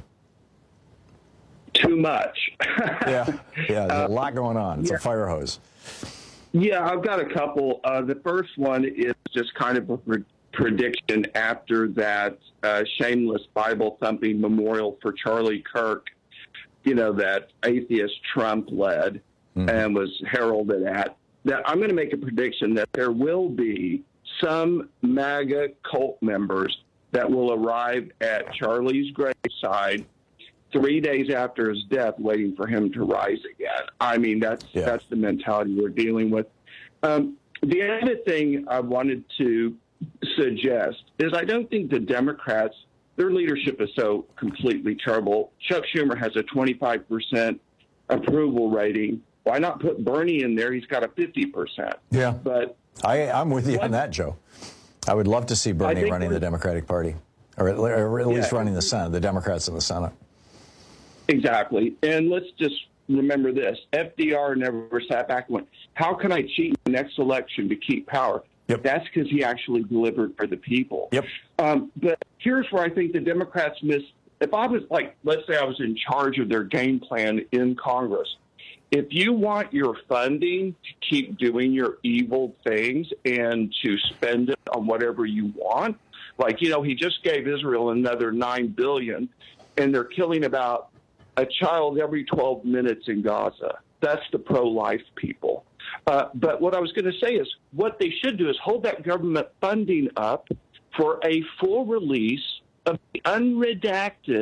Too much. yeah, yeah, there's a lot going on. It's yeah. a fire hose. Yeah, I've got a couple. Uh, the first one is just kind of a pre- prediction after that uh, shameless Bible-thumping memorial for Charlie Kirk, you know, that atheist Trump led mm-hmm. and was heralded at, that I'm going to make a prediction that there will be some MAGA cult members that will arrive at Charlie's graveside three days after his death, waiting for him to rise again. I mean, that's yeah. that's the mentality we're dealing with. Um, the other thing I wanted to suggest is I don't think the Democrats, their leadership is so completely terrible. Chuck Schumer has a twenty-five percent approval rating. Why not put Bernie in there? He's got a fifty percent. Yeah, but I, I'm with you what, on that, Joe. I would love to see Bernie running the Democratic Party, or at, or at least yeah. running the Senate, the Democrats in the Senate. Exactly. And let's just remember this. F D R never sat back and went, how can I cheat in the next election to keep power? Yep. That's because he actually delivered for the people. Yep. Um, but here's where I think the Democrats miss. If I was like, let's say I was in charge of their game plan in Congress, if you want your funding to keep doing your evil things and to spend it on whatever you want, like, you know, he just gave Israel another nine billion dollars and they're killing about a child every twelve minutes in Gaza. That's the pro-life people. Uh, but what I was going to say is what they should do is hold that government funding up for a full release of the unredacted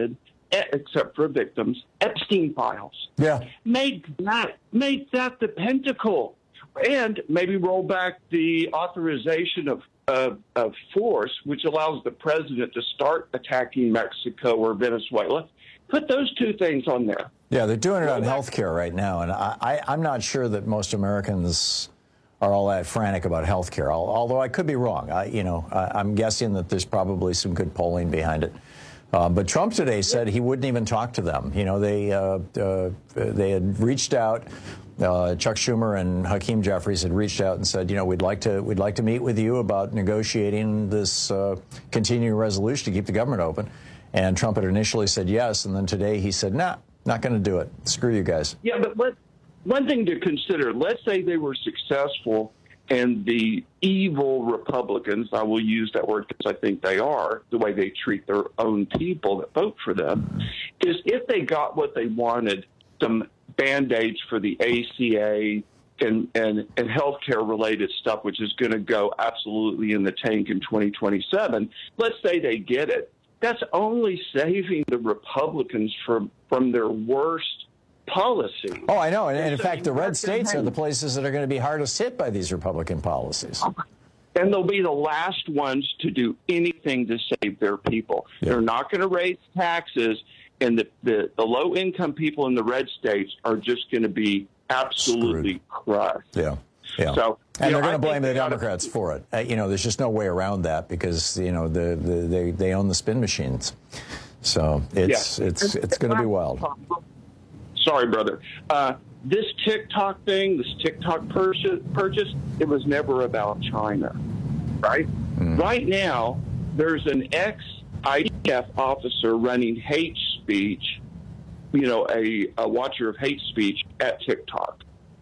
except for victims, Epstein files. Yeah. Made that, made that the Pentacle. And maybe roll back the authorization of, uh, of force, which allows the president to start attacking Mexico or Venezuela. Put those two things on there. Yeah, they're doing it on health care right now, and I, I, I'm not sure that most Americans are all that frantic about health care, although I could be wrong. I, you know, I, I'm guessing that there's probably some good polling behind it. Uh, but Trump today said he wouldn't even talk to them. You know, they uh, uh, they had reached out. Uh, Chuck Schumer and Hakeem Jeffries had reached out and said, you know, we'd like to we'd like to meet with you about negotiating this uh, continuing resolution to keep the government open. And Trump had initially said yes, and then today he said, nah, not going to do it. Screw you guys. Yeah, but what, one thing to consider, let's say they were successful and the evil Republicans, I will use that word because I think they are, the way they treat their own people that vote for them, is if they got what they wanted, some Band-Aids for the A C A and, and, and healthcare-related stuff, which is going to go absolutely in the tank in twenty twenty-seven, let's say they get it. That's only saving the Republicans from, from their worst policy. Oh, I know. And, and in fact, the red states are the places that are going to be hardest hit by these Republican policies. And they'll be the last ones to do anything to save their people. Yeah. They're not going to raise taxes, and the, the, the low-income people in the red states are just going to be absolutely Screwed. crushed. Yeah. Yeah. So, and they're know, going to blame the gotta, Democrats for it. Uh, you know, there's just no way around that because, you know, the, the, they, they own the spin machines. So it's, yeah. it's, it's going to be wild. Sorry, brother. Uh, this TikTok thing, this TikTok purchase, purchase, it was never about China, right? Mm. Right now, there's an ex-I D F officer running hate speech, you know, a, a watcher of hate speech at TikTok.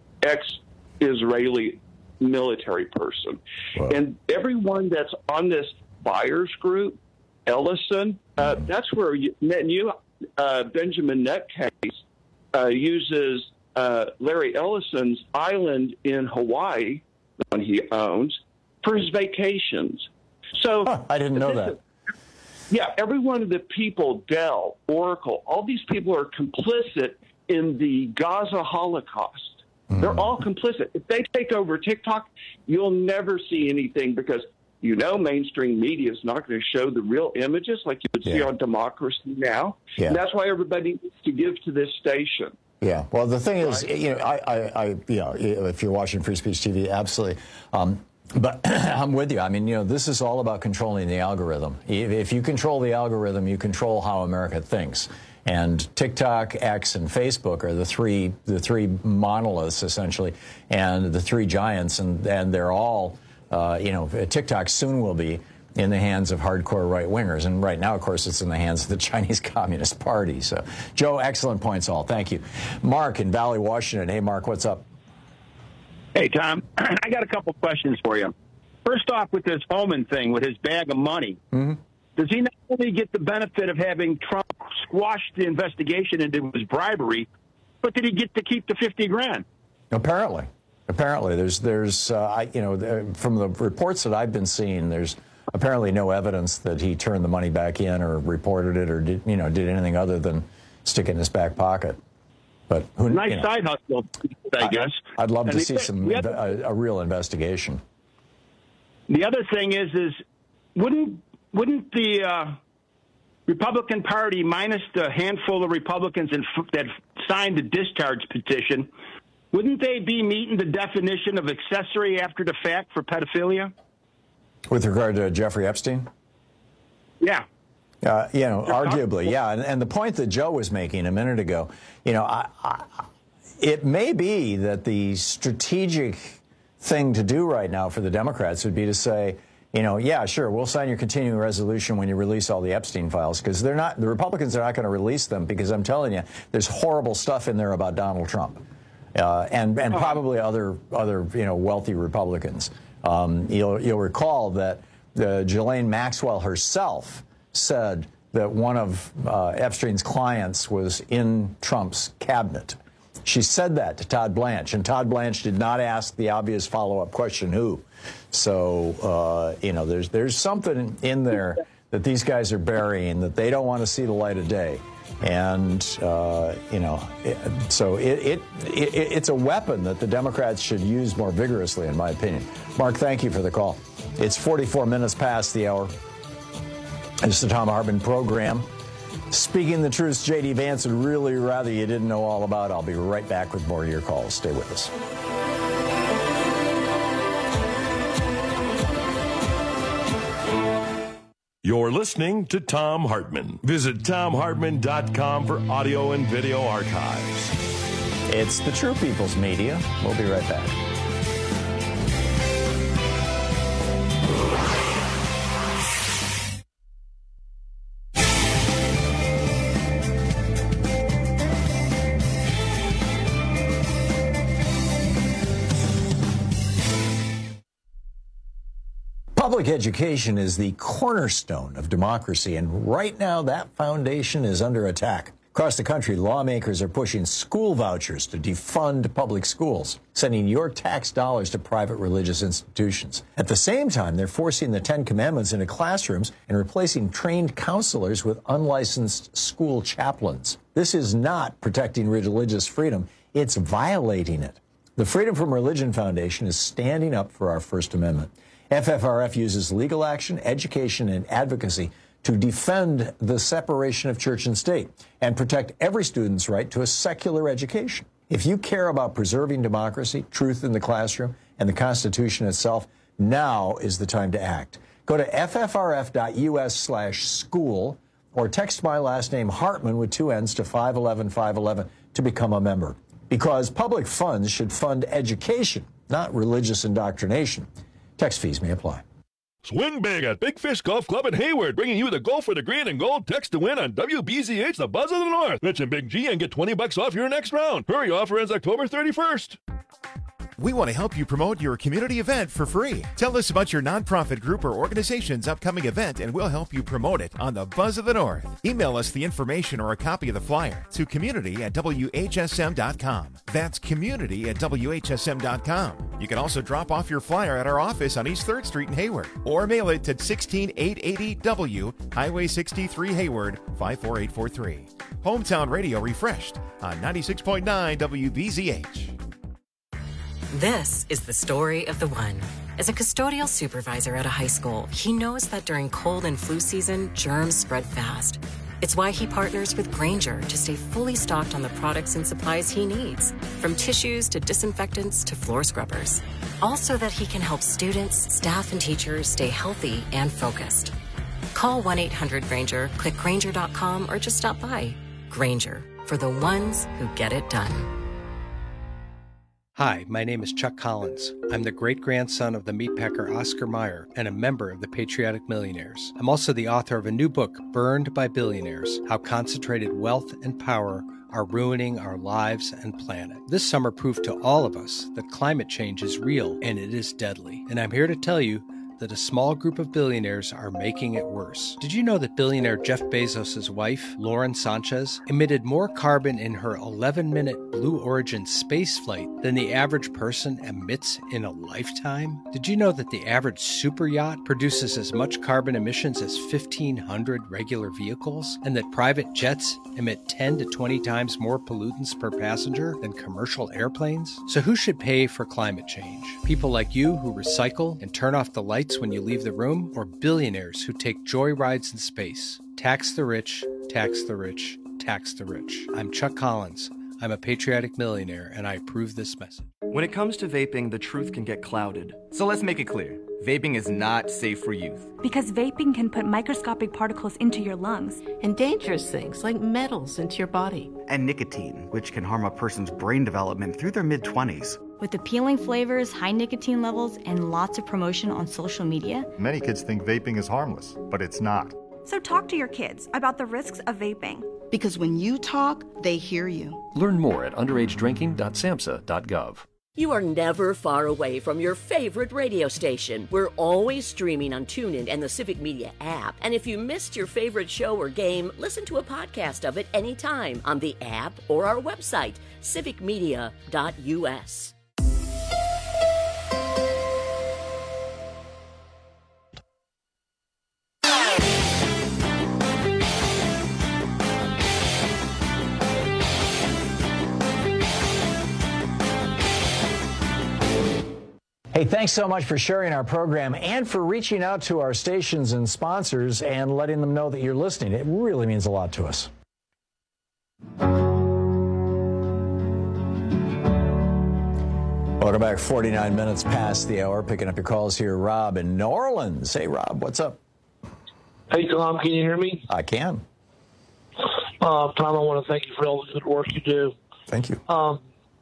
Ex-Israeli military person. Wow. And everyone that's on this buyers group, Ellison, uh, mm. that's where you, you uh, Benjamin Nutcase uh, uses uh, Larry Ellison's island in Hawaii, the one he owns, for his vacations. So huh, I didn't know that. Is, yeah, every one of the people, Dell, Oracle, all these people are complicit in the Gaza Holocaust. Mm. They're all complicit. If they take over TikTok, you'll never see anything because you know mainstream media is not going to show the real images like you would yeah. see on Democracy Now! Yeah. And that's why everybody needs to give to this station. Yeah. Well, the thing is, right? you know, I, I, I, you know, if you're watching Free Speech T V, absolutely. Um, but I'm with you. I mean, you know, this is all about controlling the algorithm. If, if you control the algorithm, you control how America thinks. And TikTok, X, and Facebook are the three the three monoliths essentially, and the three giants, and and they're all, uh, you know, TikTok soon will be in the hands of hardcore right-wingers. And right now, of course, it's in the hands of the Chinese Communist Party. So, Joe, excellent points all. Thank you. Mark in Valley, Washington. Hey, Mark, what's up? Hey, Tom. I got a couple questions for you. First off, with this Homan thing, with his bag of money, mm-hmm. does he not only get the benefit of having Trump squash the investigation into his bribery, but did he get to keep the fifty grand? Apparently. Apparently. There's, there's, uh, I, you know, from the reports that I've been seeing, there's apparently no evidence that he turned the money back in or reported it or did, you know, did anything other than stick it in his back pocket. But who nice you know, side hustle, I guess. I, I'd love and to see some other, a, a real investigation. The other thing is, is wouldn't wouldn't the uh, Republican Party, minus the handful of Republicans in, that signed the discharge petition, wouldn't they be meeting the definition of accessory after the fact for pedophilia? With regard to Jeffrey Epstein? Yeah. Uh, you know, arguably, yeah. And, and the point that Joe was making a minute ago, you know, I, I, it may be that the strategic thing to do right now for the Democrats would be to say, you know, yeah, sure, we'll sign your continuing resolution when you release all the Epstein files, because they're not, the Republicans are not going to release them, because I'm telling you, there's horrible stuff in there about Donald Trump uh, and and probably other other you know wealthy Republicans. Um, you'll you'll recall that uh, Ghislaine Maxwell herself said that one of uh, Epstein's clients was in Trump's cabinet. She said that to Todd Blanche, and Todd Blanche did not ask the obvious follow-up question, who? So, uh, you know, there's there's something in there that these guys are burying that they don't want to see the light of day. And, uh, you know, it, so it, it, it it's a weapon that the Democrats should use more vigorously, in my opinion. Mark, thank you for the call. It's forty-four minutes past the hour. It's the Thom Hartmann program. Speaking the truth, J D. Vance would really rather you didn't know all about. I'll be right back with more of your calls. Stay with us. You're listening to Thom Hartmann. Visit Thom Hartmann dot com for audio and video archives. It's the True People's Media. We'll be right back. Public education is the cornerstone of democracy, and right now that foundation is under attack. Across the country, lawmakers are pushing school vouchers to defund public schools, sending your tax dollars to private religious institutions. At the same time, they're forcing the Ten Commandments into classrooms and replacing trained counselors with unlicensed school chaplains. This is not protecting religious freedom, it's violating it. The Freedom from Religion Foundation is standing up for our First Amendment. F F R F uses legal action, education, and advocacy to defend the separation of church and state and protect every student's right to a secular education. If you care about preserving democracy, truth in the classroom, and the Constitution itself, now is the time to act. Go to F F R F dot U S slash school or text my last name Hartmann with two N's to five one one five one one to become a member. Because public funds should fund education, not religious indoctrination. Text fees may apply. Swing big at Big Fish Golf Club in Hayward, bringing you the Golf for the Green and Gold Text to Win on W B Z H, the Buzz of the North. Mention Big G and get twenty bucks off your next round. Hurry, offer ends October thirty-first. We want to help you promote your community event for free. Tell us about your nonprofit group or organization's upcoming event, and we'll help you promote it on the Buzz of the North. Email us the information or a copy of the flyer to community at W H S M dot com. That's community at W H S M dot com. You can also drop off your flyer at our office on East third Street in Hayward, or mail it to sixteen eight eighty W, Highway sixty-three, Hayward, five four eight four three. Hometown Radio refreshed on ninety-six point nine W B Z H. This is the story of the one. As a custodial supervisor at a high school, he knows that during cold and flu season, germs spread fast. It's why he partners with Grainger to stay fully stocked on the products and supplies he needs, from tissues to disinfectants to floor scrubbers. Also that he can help students, staff, and teachers stay healthy and focused. Call one eight hundred Grainger, click Grainger dot com, or just stop by. Grainger, for the ones who get it done. Hi, my name is Chuck Collins. I'm the great-grandson of the meatpacker Oscar Mayer and a member of the Patriotic Millionaires. I'm also the author of a new book, Burned by Billionaires: How Concentrated Wealth and Power Are Ruining Our Lives and Planet. This summer proved to all of us that climate change is real and it is deadly. And I'm here to tell you that a small group of billionaires are making it worse. Did you know that billionaire Jeff Bezos' wife, Lauren Sanchez, emitted more carbon in her eleven-minute Blue Origin space flight than the average person emits in a lifetime? Did you know that the average super yacht produces as much carbon emissions as fifteen hundred regular vehicles, and that private jets emit ten to twenty times more pollutants per passenger than commercial airplanes? So who should pay for climate change? People like you who recycle and turn off the lights when you leave the room, or billionaires who take joy rides in space? Tax the rich, tax the rich, tax the rich. I'm Chuck Collins. I'm a patriotic millionaire, and I approve this message. When it comes to vaping, the truth can get clouded. So let's make it clear. Vaping is not safe for youth. Because vaping can put microscopic particles into your lungs. And dangerous things like metals into your body. And nicotine, which can harm a person's brain development through their mid-twenties. With appealing flavors, high nicotine levels, and lots of promotion on social media, many kids think vaping is harmless, but it's not. So talk to your kids about the risks of vaping. Because when you talk, they hear you. Learn more at underage drinking dot samhsa dot gov. You are never far away from your favorite radio station. We're always streaming on TuneIn and the Civic Media app. And if you missed your favorite show or game, listen to a podcast of it anytime on the app or our website, civic media dot U S. Hey, thanks so much for sharing our program and for reaching out to our stations and sponsors and letting them know that you're listening. It really means a lot to us. Welcome back. forty-nine minutes past the hour. Picking up your calls here. Rob in New Orleans. Hey, Rob, what's up? Hey, Tom, can you hear me? I can. Uh, Tom, I want to thank you for all the good work you do. Thank you. Um,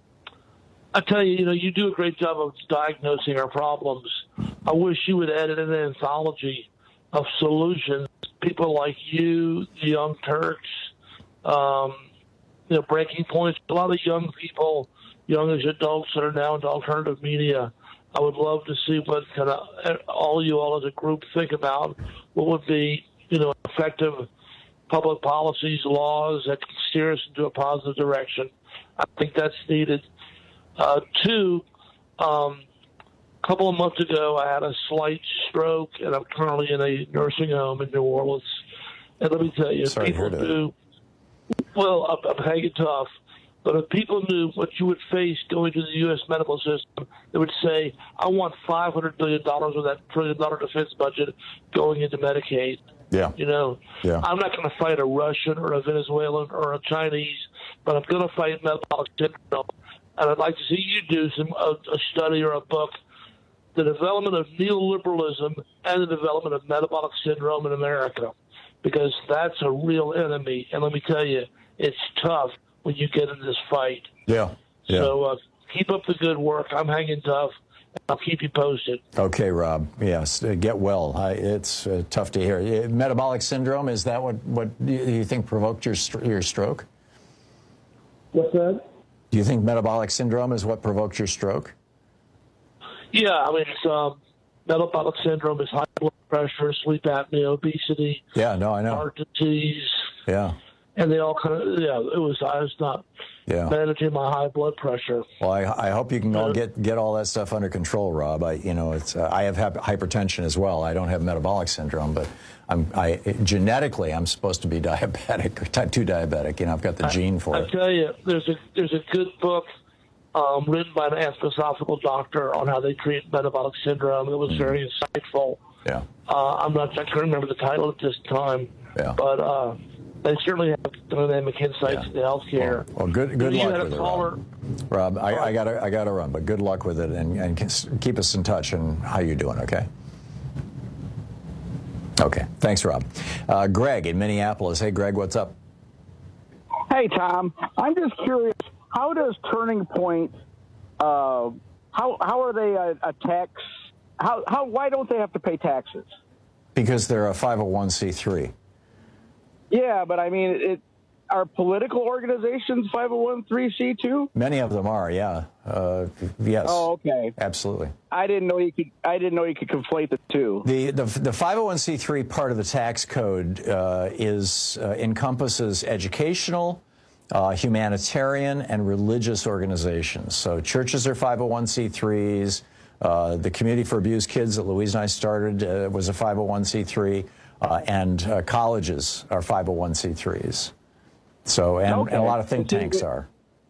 I tell you, you know, you do a great job of diagnosing our problems. I wish you would edit an anthology of solutions. People like you, the Young Turks, um, you know, Breaking Points, a lot of young people, young as adults that are now into alternative media. I would love to see what kind of all you all as a group think about what would be, you know, effective public policies, laws that can steer us into a positive direction. I think that's needed. Uh, two, um, a couple of months ago, I had a slight stroke, and I'm currently in a nursing home in New Orleans. And let me tell you, Sorry people knew, well, I'm, I'm hanging tough, but if people knew what you would face going to the U S medical system, they would say, I want five hundred billion dollars of that trillion dollar defense budget going into Medicaid. Yeah. You know, yeah. I'm not going to fight a Russian or a Venezuelan or a Chinese, but I'm going to fight metabolic syndrome. And I'd like to see you do some a, a study or a book, the development of neoliberalism and the development of metabolic syndrome in America, because that's a real enemy. And let me tell you, it's tough when you get in this fight. Yeah. yeah. So uh, keep up the good work. I'm hanging tough. I'll keep you posted. Okay, Rob. Yes, get well. I, it's uh, tough to hear. Metabolic syndrome, is that what, what you think provoked your your stroke? What's that? Do you think metabolic syndrome is what provoked your stroke? Yeah, I mean, it's, um, metabolic syndrome is high blood pressure, sleep apnea, obesity. Yeah, no, I know. Heart disease. Yeah. And they all kind of, yeah, it was, I was not yeah. managing my high blood pressure. Well, I, I hope you can all get, get all that stuff under control, Rob. I, you know, it's, uh, I have hypertension as well. I don't have metabolic syndrome, but I'm, I, genetically, I'm supposed to be diabetic, or type two diabetic. You know, I've got the I, gene for I it. I tell you, there's a, there's a good book um, written by an anthroposophical doctor on how they treat metabolic syndrome. It was mm-hmm. very insightful. Yeah. Uh, I'm not, I can't remember the title at this time. Yeah. But, uh, they certainly have dynamic insights yeah. into healthcare. Well, well good good you luck with it, caller, Rob. Rob, I, I got I got to run, but good luck with it, and, and keep us in touch on how you're doing. Okay. Okay. Thanks, Rob. Uh, Greg in Minneapolis. Hey, Greg, what's up? Hey, Tom. I'm just curious. How does Turning Point? Uh, how how are they a, a tax? How how why don't they have to pay taxes? Because they're a five oh one c three. Yeah, but I mean, it, are political organizations five oh one c three? Many of them are, yeah. Uh, yes. Oh, okay. Absolutely. I didn't know you could. I didn't know you could conflate the two. The the, the five oh one c three part of the tax code uh, is uh, encompasses educational, uh, humanitarian, and religious organizations. So churches are five oh one c threes. Uh, the Community for Abused Kids that Louise and I started uh, was a five oh one c three. Uh, and uh, colleges are five oh one c threes. So, and, okay. and a lot of think tanks are.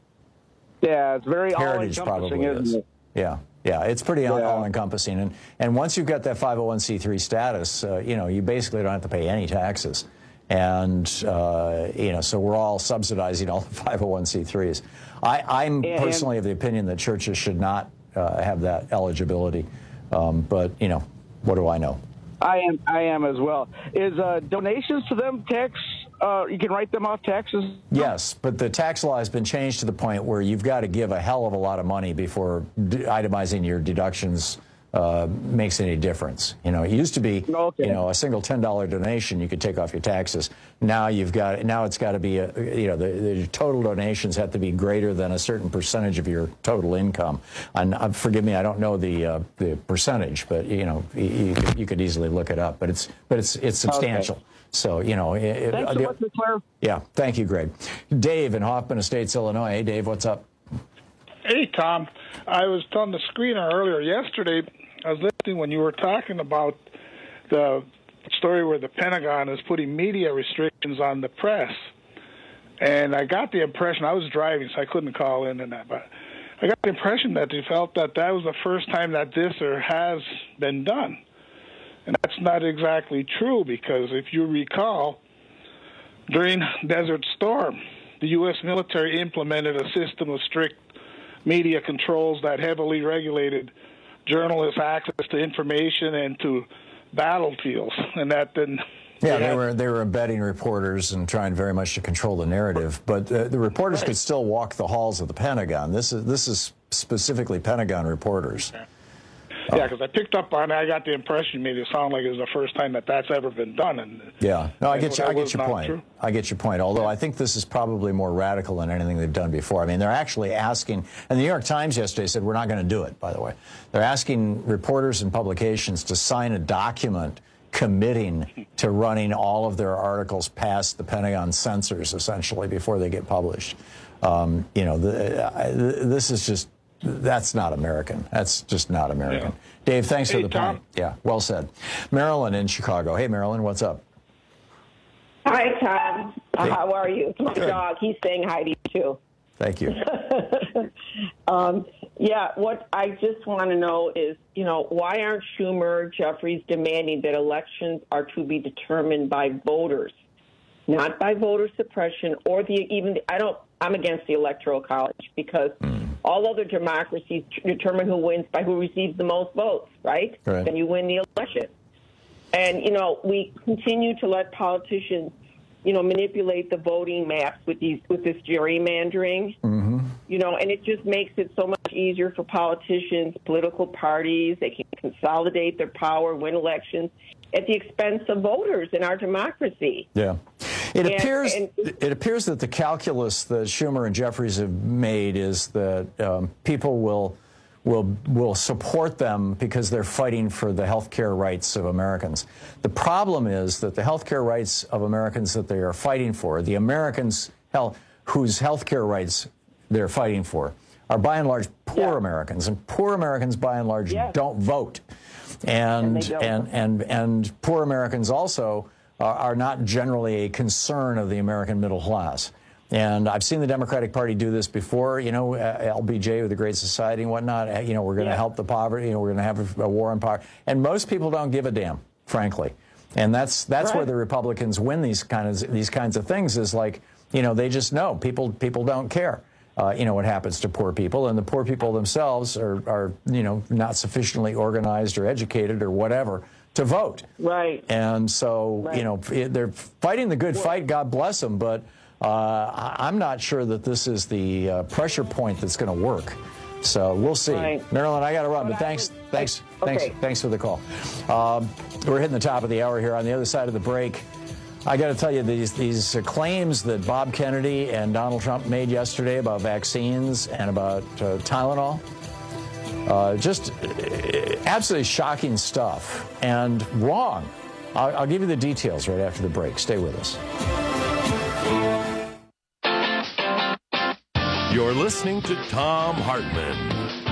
Yeah, it's very Heritage all-encompassing, probably isn't is. it? Yeah, yeah, it's pretty yeah. all-encompassing. And, and once you've got that five oh one c three status, uh, you know, you basically don't have to pay any taxes. And, uh, you know, so we're all subsidizing all the five oh one c threes. I, I'm and, personally of the opinion that churches should not uh, have that eligibility. Um, but, you know, what do I know? I am. I am as well. Is uh, donations to them tax? Uh, you can write them off taxes. Yes, but the tax law has been changed to the point where you've got to give a hell of a lot of money before d- itemizing your deductions uh, makes any difference. You know, it used to be, okay. you know, a single ten dollar donation you could take off your taxes. Now you've got, now it's got to be, a, you know, the, the total donations have to be greater than a certain percentage of your total income. And uh, forgive me, I don't know the uh, the percentage, but you know, you, you, could, you could easily look it up. But it's but it's it's substantial. Okay. So you know, it, thanks so the, much for clarifying. Yeah, thank you, Greg. Dave in Hoffman Estates, Illinois. Hey, Dave, what's up? Hey, Tom. I was on the screener earlier yesterday. I was listening when you were talking about the story where the Pentagon is putting media restrictions on the press. And I got the impression, I was driving, so I couldn't call in and that, but I got the impression that they felt that that was the first time that this or has been done. And that's not exactly true, because if you recall, during Desert Storm, the U S military implemented a system of strict media controls that heavily regulated journalists' access to information and to battlefields, and that then yeah, they were they were embedding reporters and trying very much to control the narrative. But uh, the reporters right. could still walk the halls of the Pentagon. This is this is specifically Pentagon reporters. Okay. Yeah, because I picked up on it. I got the impression you made it sound like it was the first time that that's ever been done. And yeah, no, I get you. I get your point. True. I get your point. Although I think this is probably more radical than anything they've done before. I mean, they're actually asking, and the New York Times yesterday said we're not going to do it. By the way, they're asking reporters and publications to sign a document committing to running all of their articles past the Pentagon censors, essentially, before they get published. Um, you know, the, uh, this is just. That's not American. That's just not American. Yeah. Dave, thanks hey, for the Tom. point. Yeah, well said. Marilyn in Chicago. Hey, Marilyn, what's up? Hi, Tom. Hey. Uh, how are you? It's my Good. dog. He's saying hi to you, too. Thank you. um, yeah, what I just want to know is, you know, why aren't Schumer, Jeffries demanding that elections are to be determined by voters, not by voter suppression or the even, I don't, I'm against the Electoral College because mm. all other democracies determine who wins by who receives the most votes, right? right? Then you win the election. And, you know, we continue to let politicians, you know, manipulate the voting maps with these with this gerrymandering, mm-hmm. you know, and it just makes it so much easier for politicians, political parties. They can consolidate their power, win elections at the expense of voters in our democracy. Yeah. It and, appears and, it appears that the calculus that Schumer and Jeffries have made is that um, people will will will support them because they're fighting for the health care rights of Americans. The problem is that the health care rights of Americans that they are fighting for, the Americans health, whose health care rights they're fighting for, are by and large poor yeah. Americans, and poor Americans by and large yes. don't vote, and and and, and and poor Americans also are not generally a concern of the American middle class. And I've seen the Democratic Party do this before, you know, L B J with the Great Society and whatnot. You know, we're going to yeah. help the poverty, you know, we're going to have a war on poverty. And most people don't give a damn, frankly. And that's that's right. where the Republicans win these kinds of, these kinds of things is like, you know, they just know people people don't care. Uh, you know, what happens to poor people, and the poor people themselves are, are, you know, not sufficiently organized or educated or whatever to vote. Right. And so, right. you know, they're fighting the good fight, God bless them, but uh, I'm not sure that this is the uh, pressure point that's going to work. So we'll see. Right. Marilyn, I got to run, but thanks, thanks, okay. thanks, thanks for the call. Um, we're hitting the top of the hour here. On the other side of the break, I got to tell you, these these claims that Bob Kennedy and Donald Trump made yesterday about vaccines and about uh, Tylenol, Uh, just absolutely shocking stuff and wrong. I'll, I'll give you the details right after the break. Stay with us. You're listening to Thom Hartmann.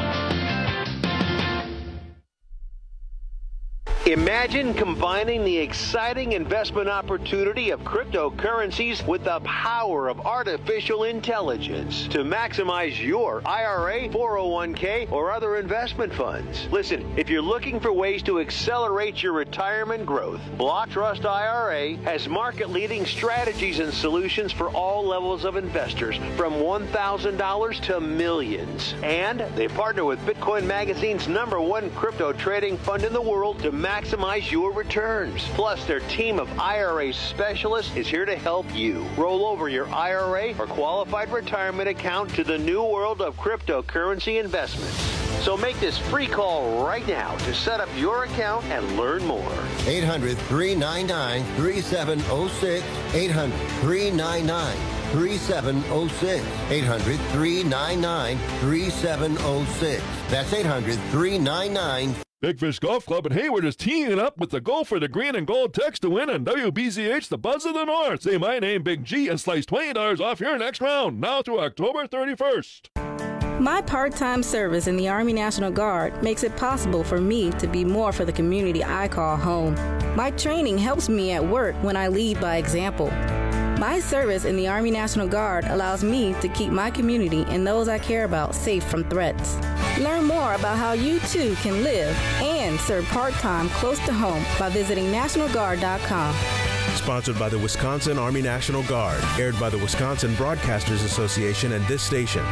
Imagine combining the exciting investment opportunity of cryptocurrencies with the power of artificial intelligence to maximize your I R A, four oh one k, or other investment funds. Listen, if you're looking for ways to accelerate your retirement growth, Block Trust I R A has market-leading strategies and solutions for all levels of investors, from one thousand dollars to millions. And they partner with Bitcoin Magazine's number one crypto trading fund in the world to maximize your returns. Plus, their team of I R A specialists is here to help you roll over your I R A or qualified retirement account to the new world of cryptocurrency investments. So make this free call right now to set up your account and learn more. eight hundred, three nine nine, three seven zero six. eight hundred, three nine nine, three seven zero six. eight hundred, three nine nine, three seven zero six. That's eight hundred, three nine nine. Big Fish Golf Club in Hayward is teeing up with the Go for the Green and Gold text to win on W B Z H, the Buzz of the North. Say my name, Big G, and slice twenty dollars off your next round, now through October thirty-first. My part-time service in the Army National Guard makes it possible for me to be more for the community I call home. My training helps me at work when I lead by example. My service in the Army National Guard allows me to keep my community and those I care about safe from threats. Learn more about how you too can live and serve part-time close to home by visiting national guard dot com. Sponsored by the Wisconsin Army National Guard. Aired by the Wisconsin Broadcasters Association and this station.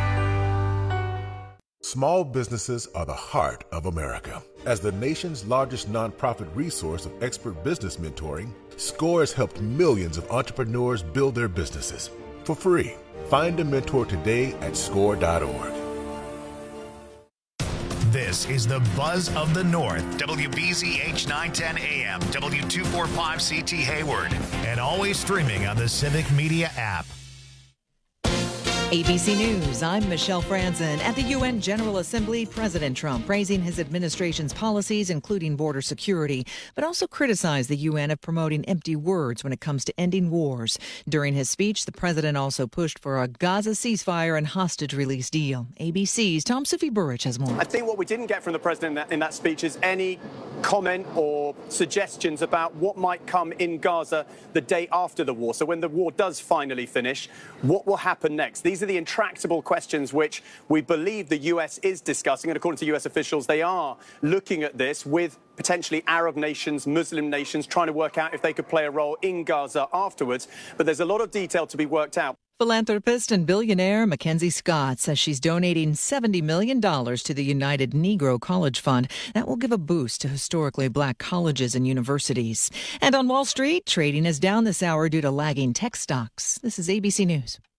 Small businesses are the heart of America. As the nation's largest nonprofit resource of expert business mentoring, SCORE has helped millions of entrepreneurs build their businesses for free. Find a mentor today at score dot org. This is the Buzz of the North, W B Z H nine ten A M, W two forty-five C T Hayward, and always streaming on the Civic Media app. A B C News, I'm Michelle Franzen. At the U N General Assembly, President Trump praising his administration's policies, including border security, but also criticized the U N of promoting empty words when it comes to ending wars. During his speech, the president also pushed for a Gaza ceasefire and hostage release deal. A B C's Tom Sufi Burrich has more. I think what we didn't get from the president in that, in that speech is any comment or suggestions about what might come in Gaza the day after the war. So when the war does finally finish, what will happen next? These are the intractable questions which we believe the U S is discussing. And according to U S officials, they are looking at this with potentially Arab nations, Muslim nations, trying to work out if they could play a role in Gaza afterwards. But there's a lot of detail to be worked out. Philanthropist and billionaire Mackenzie Scott says she's donating seventy million dollars to the United Negro College Fund. That will give a boost to historically black colleges and universities. And on Wall Street, trading is down this hour due to lagging tech stocks. This is A B C News.